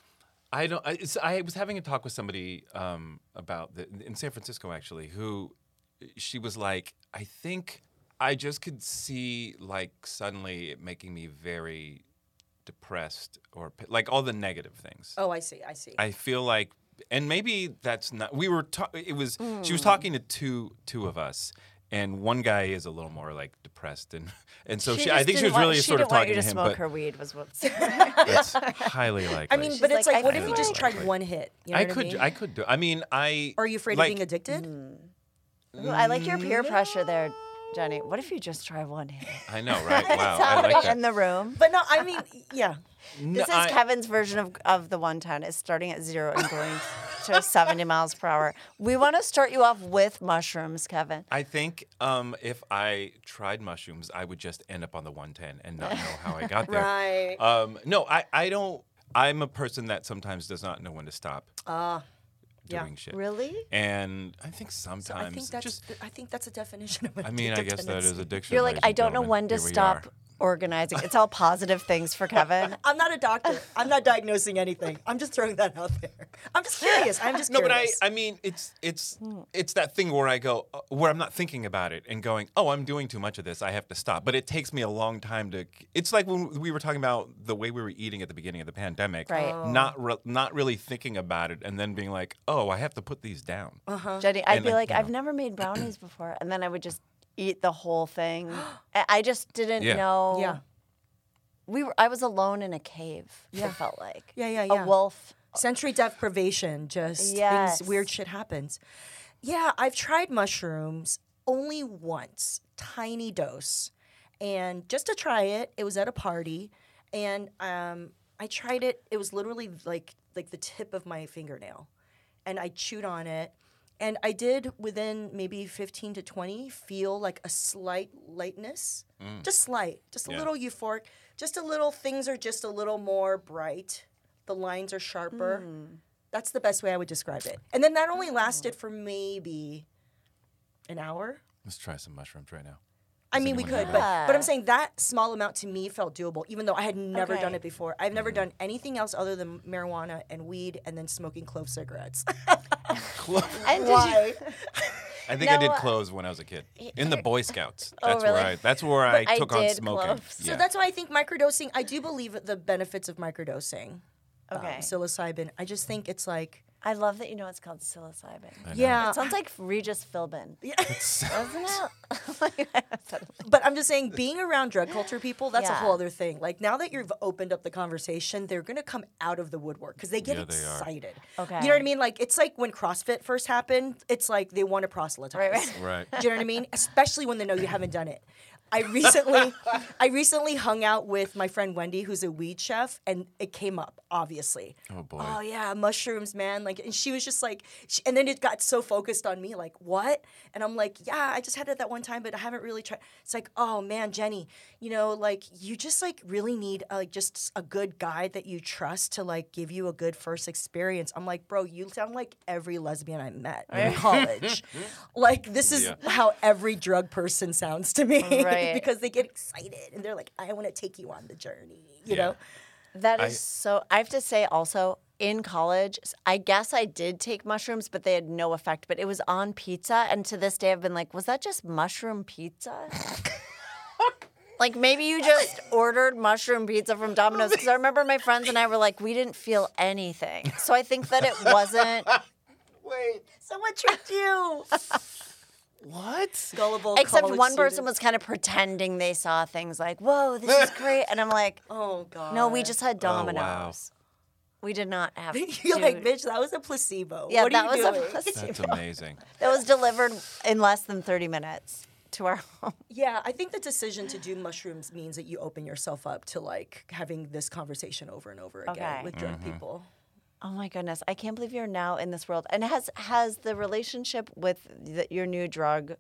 I don't. I, it's, I was having a talk with somebody um, about the, in San Francisco actually, who she was like, I think I just could see like suddenly it making me very depressed or p- like all the negative things. Oh, I see. I see. I feel like, and maybe that's not. We were. Ta- it was. She was Mm. talking to two two of us. And one guy is a little more like depressed, and and so she, She I just think she didn't was want- really she sort of didn't want talking you to to him, smoke but her weed was what. it's highly likely. I mean, She's but it's like, like, I what if feel you just like- tried Likely. one hit? You know I what could, I mean? I could do. I mean, I. Are you afraid like, of being addicted? Ooh, I like your peer pressure there, Jenny. What if you just try one hit? I know, right? Wow, It's I like already that. in the room. But no, I mean, yeah. This No, is I- Kevin's version of, of the one ten. It's starting at zero and going to seventy miles per hour. We want to start you off with mushrooms, Kevin. I think um, if I tried mushrooms, I would just end up on the one ten and not know how I got there. Right. Um, no, I, I don't. I'm a person that sometimes does not know when to stop Uh, yeah. doing shit. Really? And I think So sometimes I think that's just. I think that's a definition of. I mean, I addictive guess that is tendency. addiction. You're like, ladies I and don't know gentlemen. when to Here we stop are. organizing. It's all positive things for Kevin. I'm not a doctor. I'm not diagnosing anything. I'm just throwing that out there. I'm just curious. I'm just No, but I, curious. I mean, it's it's it's that thing where I go, uh, where I'm not thinking about it and going, oh, I'm doing too much of this. I have to stop. But it takes me a long time to. It's like when we were talking about the way we were eating at the beginning of the pandemic, Right. Oh. not re- not really thinking about it, and then being like, oh, I have to put these down. Uh-huh. Jenny, I'd And, be uh, like, you I've know. never made brownies before. And then I would just eat the whole thing. I I just didn't Yeah. know. Yeah. We were. I was alone in a cave. Yeah. It felt like. Yeah, yeah, yeah. A wolf. Sensory deprivation, just Yes. things, weird shit happens. Yeah, I've tried mushrooms only once, tiny dose, and just to try it, it was at a party, and um, I tried it. It was literally like like the tip of my fingernail, and I chewed on it, and I did within maybe fifteen to twenty feel like a slight lightness, just slight, just a Yeah. little euphoric, just a little. Things are just a little more bright. The lines are sharper. That's the best way I would describe it. And then that only lasted for maybe an hour. Let's try some mushrooms right now. I Does mean, we anyone could, have but, Yeah. but I'm saying that small amount to me felt doable, even though I had never Okay. done it before. I've never done anything else other than marijuana and weed and then smoking clove cigarettes. And did you- Why? I think I No, did uh, clothes when I was a kid in the Boy Scouts. Oh, That's where really? I. That's where I But I took on did smoking. cloves. So Yeah. that's why I think microdosing, I do believe the benefits of microdosing. um, Okay. psilocybin. I just think it's like, I love that you know it's called psilocybin. I know. yeah. It sounds like Regis Philbin. Yeah. Doesn't it? But I'm just saying, being around drug culture people, that's a Yeah. whole other thing. Like, now that you've opened up the conversation, they're going to come out of the woodwork because they get Yeah, they are. excited. Okay. You know what I mean? Like, it's like when CrossFit first happened, it's like they want to proselytize. Right, right. Right. Do you know what I mean? Especially when they know you haven't done it. I recently, I recently hung out with my friend Wendy, who's a weed chef, and it came up, obviously. Oh, boy. Oh, yeah, mushrooms, man. Like, and she was just like, she, and then it got so focused on me, like, what? And I'm like, yeah, I just had it that one time, but I haven't really tried. It's like, oh, man, Jenny, you know, like, you just, like, really need, uh, like, just a good guide that you trust to, like, give you a good first experience. I'm like, bro, you sound like every lesbian I met in college. Like, this is Yeah. how every drug person sounds to me. Right. Because they get excited and they're like, I want to take you on the journey, you Yeah. know? That is I- so. I have to say also, in college, I guess I did take mushrooms, but they had no effect. But it was on pizza. And to this day, I've been like, was that just mushroom pizza? Like, maybe you just ordered mushroom pizza from Domino's. Because I remember my friends and I were like, we didn't feel anything. So I think that it wasn't. Wait, someone tricked you. What? Gullible Except college one person student. was kind of pretending they saw things like, whoa, this is great. And I'm like, Oh, God. no, we just had Oh, wow. Domino's. We did not have. You're like, dude. bitch, that was a placebo. Yeah, what that are you was doing? a placebo. That's amazing. That was delivered in less than thirty minutes to our home. Yeah, I think the decision to do mushrooms means that you open yourself up to, like, having this conversation over and over again Okay. with drug people. Oh my goodness, I can't believe you're now in this world. And has has the relationship with the, your new drug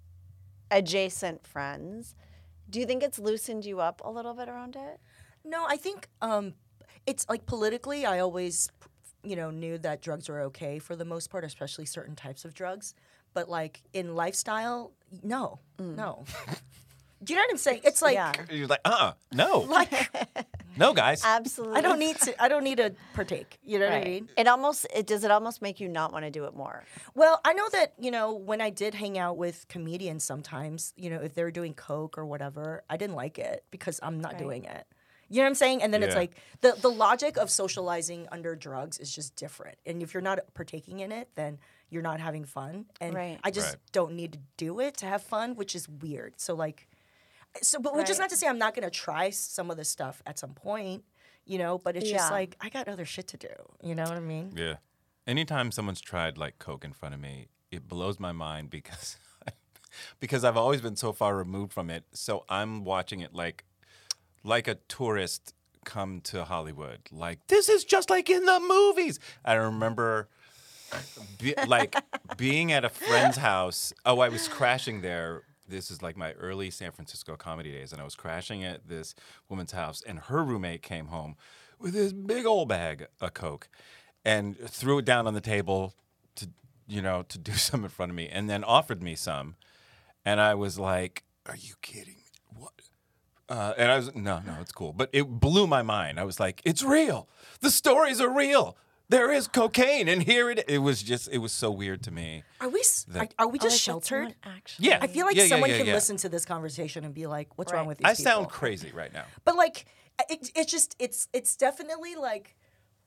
adjacent friends, do you think it's loosened you up a little bit around it? No, I think um, it's like politically, I always, you know, knew that drugs were okay for the most part, especially certain types of drugs. But like in lifestyle, no, no. Do you know what I'm saying? It's like, Yeah. You're like, uh, no, like no, guys. Absolutely. I don't need to. I don't need to partake. You know what I Right. mean? It almost it does it almost make you not want to do it more. Well, I know that, you know, when I did hang out with comedians sometimes, you know, if they were doing coke or whatever, I didn't like it because I'm not Right. doing it. You know what I'm saying? And then it's Yeah. like the the logic of socializing under drugs is just different. And if you're not partaking in it, then you're not having fun. And Right. I just Right. don't need to do it to have fun, which is weird. So like so but which is Right. not to say I'm not going to try some of this stuff at some point, you know, but it's just Yeah. like I got other shit to do. You know what I mean? Yeah. Anytime someone's tried like Coke in front of me, it blows my mind because because I've always been so far removed from it. So I'm watching it like like a tourist come to Hollywood. Like, this is just like in the movies. I remember be, like being at a friend's house. Oh, I was crashing there. This is like my early San Francisco comedy days, and I was crashing at this woman's house, and her roommate came home with this big old bag of Coke and threw it down on the table to, you know, to do some in front of me, and then offered me some. And I was like, are you kidding me? What? Uh, and I was, no, no, it's cool. But it blew my mind. I was like, it's real. The stories are real. There is cocaine, and here it. It was just, it was so weird to me. Are we s- That- are, are we Oh, just like, sheltered? someone actually- Yeah. I feel like Yeah, yeah, someone yeah, can yeah. listen to this conversation and be like, "What's Right. wrong with these I people?" sound crazy right now. But like, it, it's just it's it's definitely like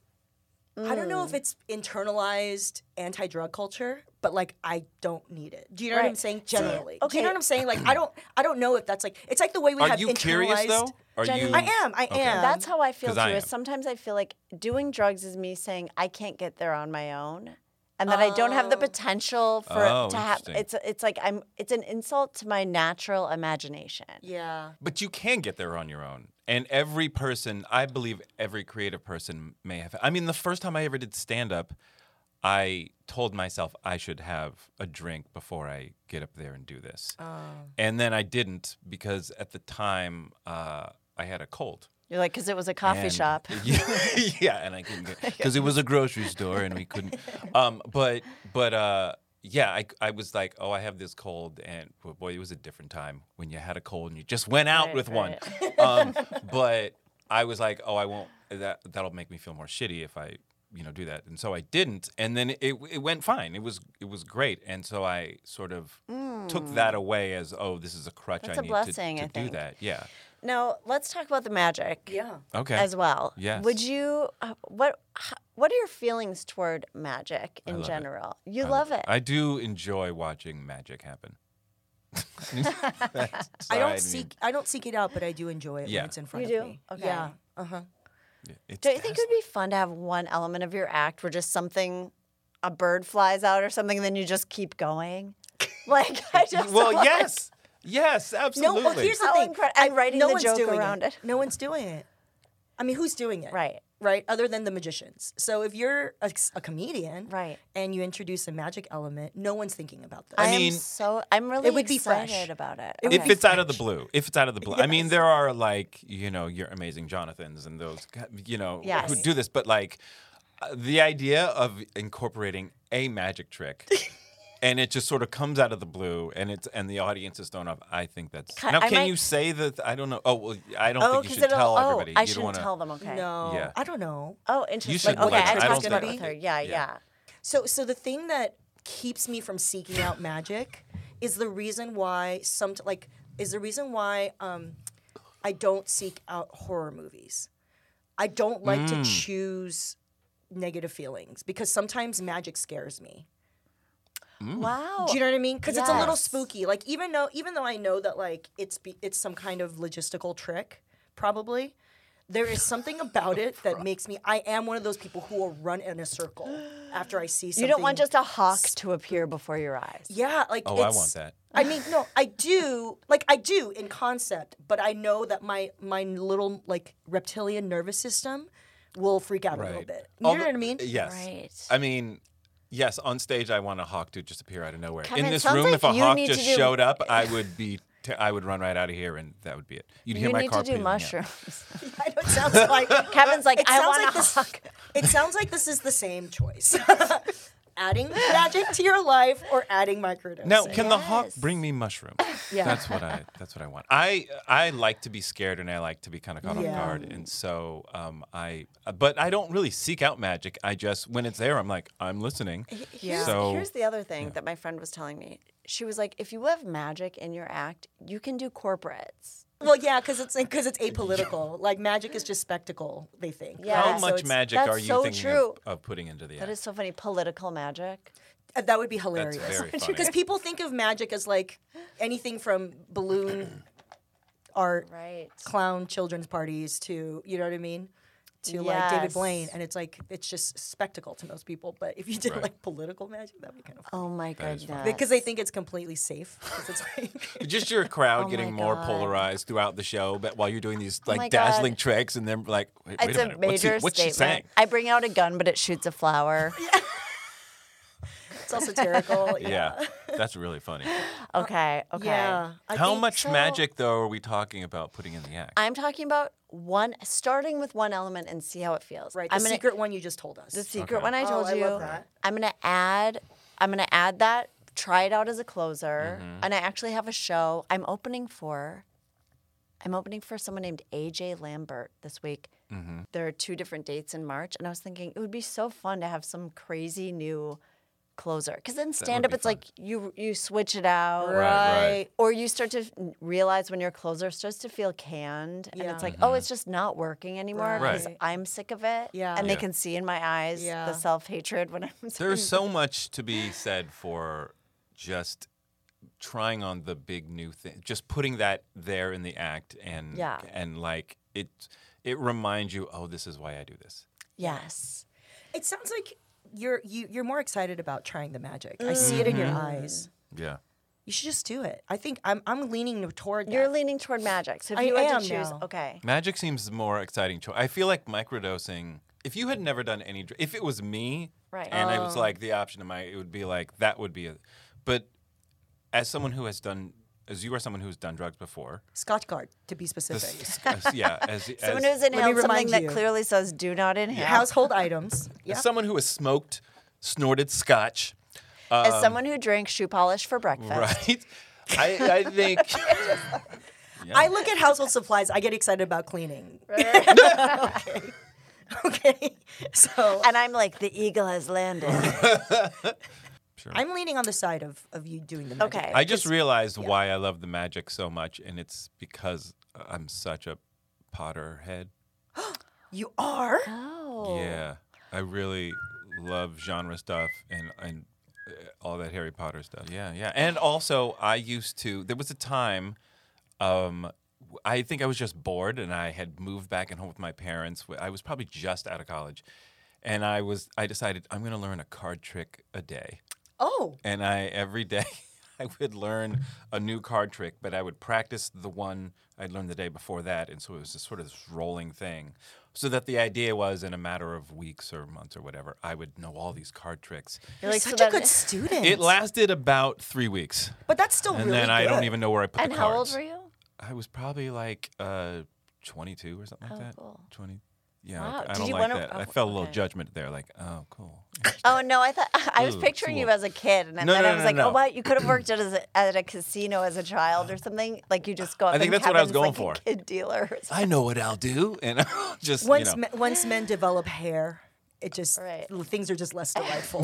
I don't know if it's internalized anti-drug culture, but like I don't need it. Do you know what I'm Right. saying? Generally, do okay. you know what I'm saying? Like I don't I don't know if that's like it's like the way we Are have you internalized. curious though? Are Jenny- you? I am. I Okay. am. That's how I feel 'Cause too. I Is am. sometimes I feel like doing drugs is me saying I can't get there on my own, and that I don't have the potential for Oh, it to have. interesting. It's it's like I'm. It's an insult to my natural imagination. Yeah. But you can get there on your own. And every person, I believe every creative person may have. I mean, the first time I ever did stand up, I told myself I should have a drink before I get up there and do this. And then I didn't because at the time uh, I had a cold. You're like, because it was a coffee And- shop. Yeah, yeah, and I couldn't get because it was a grocery store and we couldn't. Um, but but uh, yeah, I I was like, oh, I have this cold, and well, boy, it was a different time when you had a cold and you just went out Right, with right. one. Um, but I was like, oh, I won't. That that'll make me feel more shitty if I you know do that, and so I didn't, and then it it went fine. It was it was great, and so I sort of took that away as oh, this is a crutch. That's I a need blessing, to, I to do think. that. Yeah. Now let's talk about the magic. Yeah. Okay. As well. Yes. Would you? Uh, what? h- What are your feelings toward magic in love it. general? You I love it. I do enjoy watching magic happen. I Sorry, don't didn't seek I don't seek it out, but I do enjoy it Yeah. when it's in front You of do? me. Okay. Yeah. Uh huh. mean, it's Don't you think it would be fun to have one element of your act where just something, a bird flies out or something, and then you just keep going? Like I just well, like- yes. Yes, absolutely. No, oh, here's the How thing. incre- and I- writing no the one's joke doing around it. No one's doing it. I mean, who's doing it? Right. Right, other than the magicians. So if you're a, a comedian, Right. and you introduce a magic element, no one's thinking about this. I, mean, am so I'm really it would be excited fresh. about it. It would If be it's out of the fresh. blue, if it's out of the blue, I mean, Yes. there are like you know your amazing Jonathans and those you know Yes. who do this, but like uh, the idea of incorporating a magic trick. And it just sort of comes out of the blue, and it's and the audience is thrown off. I think that's Can- now. I Can might- you say that? I don't know. Oh, well, I don't Oh, think you 'cause should it'll- tell oh, everybody. I you don't shouldn't wanna, tell them. Okay. No, Yeah. I don't know. Oh, interesting. should okay, let I them- I talked don't about it think- with her. Yeah, Yeah. yeah. So, so the thing that keeps me from seeking out magic is the reason why some like is the reason why um, I don't seek out horror movies. I don't like to choose negative feelings because sometimes magic scares me. Wow. Do you know what I mean? Because it's a little Yes. spooky. Like even though even though I know that like it's be, it's some kind of logistical trick, probably. There is something about it that makes me. I am one of those people who will run in a circle after I see You something. don't want just a hawk to appear before your eyes. Yeah, like Oh, I it's- want that. I mean, no, I do. Like I do in concept, but I know that my my little like reptilian nervous system will freak out a little Right. bit. You Although- know what I mean? Yes. Right. I mean, yes. On stage, I want a hawk to just appear out of nowhere. Kevin, In it this sounds room, like if a you hawk need just to do- showed up, I would be. T- I would run right out of here, and that would be it. You'd hear You my need car to do peeling out. mushrooms. I know it sounds like Kevin's like, it I sounds want like a this, hawk. It sounds like this is the same choice: adding magic to your life or adding microdosing. Now, can the hawk Yes. bring me mushrooms? Yeah. That's what I. That's what I want. I I like to be scared, and I like to be kind of caught Yeah. off guard, and so um I. But I don't really seek out magic. I just when it's there, I'm like I'm listening. Here's, So here's the other thing that my friend was telling me. She was like, if you have magic in your act, you can do corporates. Well, yeah, because it's because it's apolitical. Like magic is just spectacle. They think. Yeah. how so much it's- magic that's are you so thinking true. Of, of putting into the That act? is so funny. Political magic. Uh, That would be hilarious. very funny. Because people think of magic as like anything from balloon art, Right. clown children's parties to, you know what I mean? To like David Yes. Blaine. And it's like, it's just spectacle to most people. But if you did Right. like political magic, that'd be kind of fun. Oh my That is goodness. funny. Because they think it's completely safe. 'Cause it's like, Just your crowd Oh getting my more God. polarized throughout the show, but while you're doing these like my dazzling God. tricks, and then like, wait, wait It's a a minute, what's, he, major what's she saying? statement. I bring out a gun, but it shoots a flower. it's all satirical. Yeah, that's really funny. Okay. Okay. Yeah. I How think- much so. magic though are we talking about putting in the act? I'm talking about one, starting with one element and see how it feels. Right. The I'm gonna, secret one you just told us. The secret Okay. one I Oh, told I you. love that. I'm gonna add. I'm gonna add that. Try it out as a closer, Mm-hmm. and I actually have a show I'm opening for. I'm opening for someone named A J Lambert this week. Mm-hmm. There are two different dates in March, and I was thinking it would be so fun to have some crazy new closer. Because in stand up, be it's fun. like you you switch it out, Right, right. or you start to realize when your closer starts to feel canned, and it's like, oh, it's just not working anymore because Right. I'm sick of it. Yeah. and they Yeah. can see in my eyes Yeah. the self hatred when I'm. There's so much to be said for just trying on the big new thing, just putting that there in the act, and Yeah. and like it it reminds you, oh, this is why I do this. Yes. It sounds like you're you, you're more excited about trying the magic. I see it in your Mm-hmm. eyes. Yeah. You should just do it. I think I'm I'm leaning toward that. You're leaning toward magic. So if I you had am to choose, now. okay. Magic seems the more exciting choice. I feel like microdosing. If you had never done any, dr- if it was me, Right. and it Oh. was like the option of my, it would be like that would be a. But as someone who has done, as you are someone who's done drugs before, Scotch guard to be this, specific. as- yeah, as, Someone as, who's inhaled something remind that you. clearly says "do not inhale." Household items. Yeah. as someone who has smoked, snorted scotch, As someone who drank shoe polish for breakfast. right? I, I think. I look at household supplies. I get excited about cleaning. okay. Okay. So And I'm like, the eagle has landed. I'm leaning on the side of, of you doing the magic. Okay. I just realized why I love the magic so much, and it's because I'm such a Potter head. You are? Oh. Yeah, I really love genre stuff and and uh, all that Harry Potter stuff. Yeah, yeah. And also, I used to. There was a time. Um, I think I was just bored, and I had moved back at home with my parents. I was probably just out of college, and I was. I decided I'm going to learn a card trick a day, Oh. and I every day I would learn a new card trick, but I would practice the one I'd learned the day before that, and so it was just sort of this rolling thing. So that the idea was, in a matter of weeks or months or whatever, I would know all these card tricks. You're like such a good student. It lasted about three weeks. But that's still and really good. And then I don't even know where I put and the cards. And how old were you? I was probably like uh, twenty-two or something oh, like that. Cool. twenty. Yeah, wow. I Did don't you like wanna, that. oh, I felt a little okay. judgment there, like, oh, cool. Oh no, I thought I was Ooh, picturing cool. you as a kid, and No, then no, I was no, like, no. oh, what? You could have worked at a, at a casino as a child or something. Like you just go up. I think and that's what I was Kevin's, going like, for. A kid dealer. Or I know what I'll do, and I'll just once you know. me, once men develop hair, it just Right. things are just less delightful.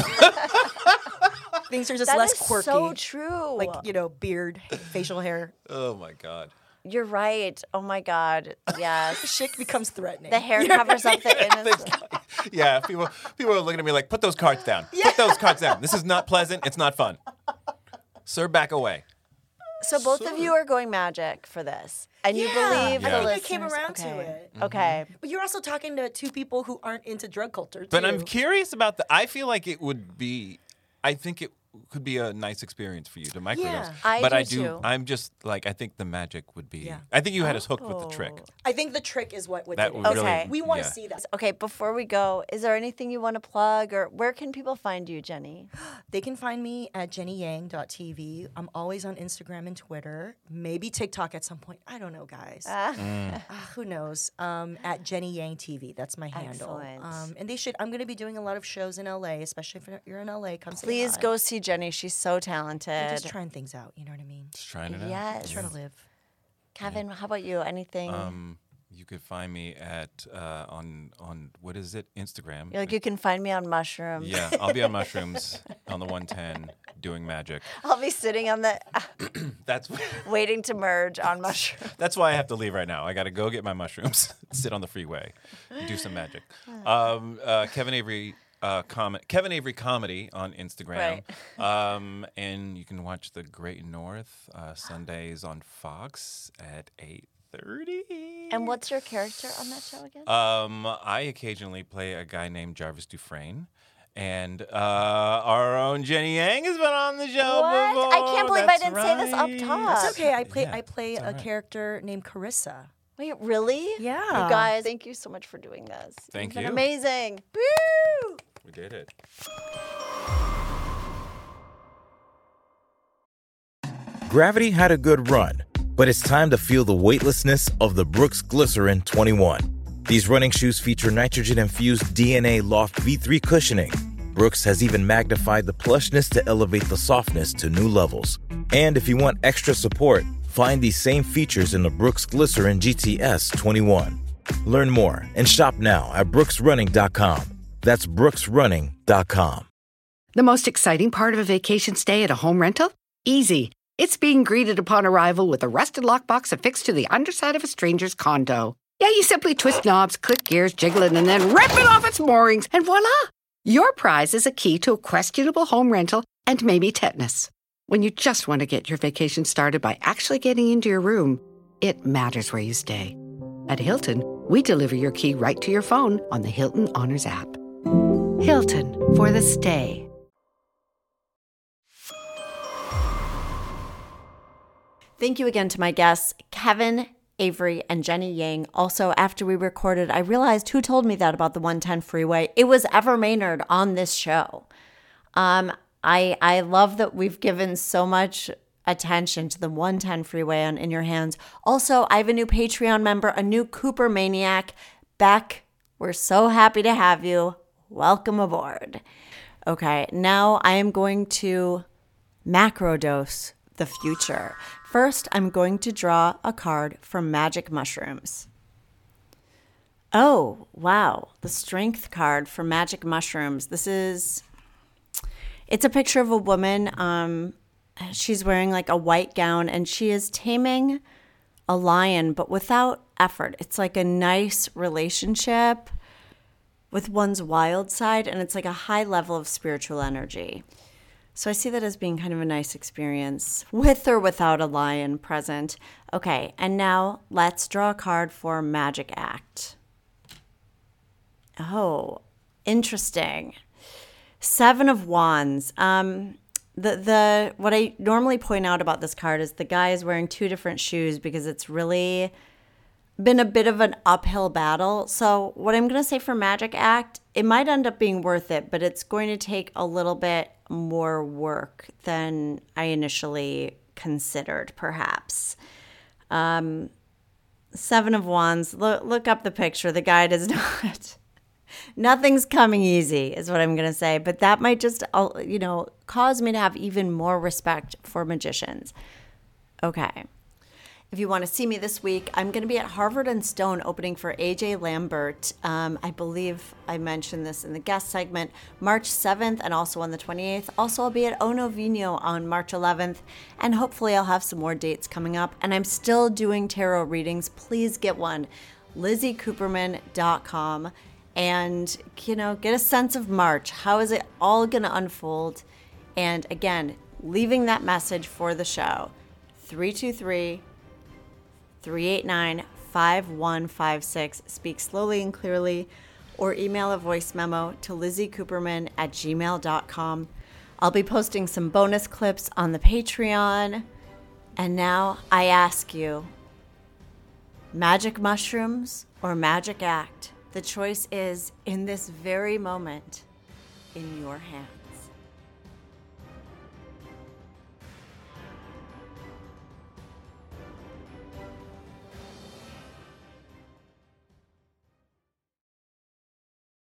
Things are just That less is quirky. so true. Like you know, beard, facial hair. Oh my god. You're right. Oh my God. Yes. Shit becomes threatening. The hair covers up the innocent. Yeah, people people are looking at me like, put those cards down. Put those cards down. This is not pleasant. It's not fun. Sir, back away. So both of you are going magic for this, and you Yeah, believe Yeah. the I think I came listeners- around okay. to it. Okay. But you're also talking to two people who aren't into drug culture. Too. But I'm curious about the. I feel like it would be. I think it could be a nice experience for you to microdose. Yeah. I but do I do. too. I'm just like I think the magic would be. Yeah. I think you had us hooked with the trick. I think the trick is what would That do would it. really. Okay. We want to yeah. see that. Okay, before we go, is there anything you want to plug, or where can people find you, Jenny? They can find me at jenny yang dot t v. I'm always on Instagram and Twitter. Maybe TikTok at some point. I don't know, guys. Mm. Uh, who knows? Um, at Jenny Yang T V. That's my handle. Excellent. Um, and they should. I'm going to be doing a lot of shows in L A, especially if you're in L A. Come say Please hi. go see Jenny. She's so talented. I'm just trying things out. You know what I mean? Just trying it out. Yes. Just trying to live. Kevin, how about you? Anything? Um, you could find me at uh, on on what is it? Instagram. You're like, you can find me on mushrooms. Yeah, I'll be on mushrooms on the one ten doing magic. I'll be sitting on the, That's waiting to merge on mushrooms. that's why I have to leave right now. I got to go get my mushrooms, sit on the freeway, do some magic. Um, uh, Kevin Avery. Uh, com- Kevin Avery Comedy on Instagram. Um, and you can watch The Great North uh, Sundays on Fox at eight thirty. And what's your character on that show again? Um, I occasionally play a guy named Jarvis Dufresne. And uh, our own Jenny Yang has been on the show What? before. I can't believe I That's didn't say this up right. top. That's okay. I play. Yeah, I play it's a all right. character named Carissa. Wait, really? Yeah. You guys, thank you so much for doing this. Thank You've been you. amazing. Woo! We did it. Gravity had a good run, but it's time to feel the weightlessness of the Brooks Glycerin twenty-one. These running shoes feature nitrogen-infused D N A Loft V three cushioning. Brooks has even magnified the plushness to elevate the softness to new levels. And if you want extra support, find these same features in the Brooks Glycerin G T S twenty-one. Learn more and shop now at brooks running dot com. That's brooks running dot com. The most exciting part of a vacation stay at a home rental? Easy. It's being greeted upon arrival with a rusted lockbox affixed to the underside of a stranger's condo. Yeah, you simply twist knobs, click gears, jiggle it, and then rip it off its moorings, and voila! Your prize is a key to a questionable home rental and maybe tetanus. When you just want to get your vacation started by actually getting into your room, it matters where you stay. At Hilton, we deliver your key right to your phone on the Hilton Honors app. Hilton for the stay. Thank you again to my guests, Kevin Avery and Jenny Yang. Also, after we recorded, I realized who told me that about the one ten freeway. It was Ever Maynard on this show. Um, I I love that we've given so much attention to the one ten freeway on In Your Hands. Also, I have a new Patreon member, a new Cooper Maniac. Beck, we're so happy to have you. Welcome aboard. Okay, now I am going to macrodose the future. First, I'm going to draw a card from Magic Mushrooms. Oh, wow. The Strength card from Magic Mushrooms. This is, it's a picture of a woman. Um, she's wearing like a white gown and she is taming a lion, but without effort. It's like a nice relationship with one's wild side, and it's like a high level of spiritual energy. So I see that as being kind of a nice experience, with or without a lion present. Okay, and now let's draw a card for Magic Act. Oh, interesting. Seven of Wands. Um, the the what I normally point out about this card is the guy is wearing two different shoes because it's really been a bit of an uphill battle. So what I'm going to say for Magic Act, it might end up being worth it, but it's going to take a little bit more work than I initially considered, perhaps. Um, Seven of Wands. Look, look up the picture. The guy does not. Nothing's coming easy, is what I'm going to say. But that might just, you know, cause me to have even more respect for magicians. Okay. If you want to see me this week, I'm going to be at Harvard and Stone opening for A J Lambert. Um, I believe I mentioned this in the guest segment, March seventh and also on the twenty-eighth. Also, I'll be at Ono Vino on March eleventh, and hopefully I'll have some more dates coming up. And I'm still doing tarot readings. Please get one, lizzie cooperman dot com, and, you know, get a sense of March. How is it all going to unfold? And again, leaving that message for the show, three two three, three eight nine, five one five six. Speak slowly and clearly, or email a voice memo to lizzie cooperman at gmail dot com. I'll be posting some bonus clips on the Patreon. And now I ask you, magic mushrooms or magic act? The choice is in this very moment in your hand.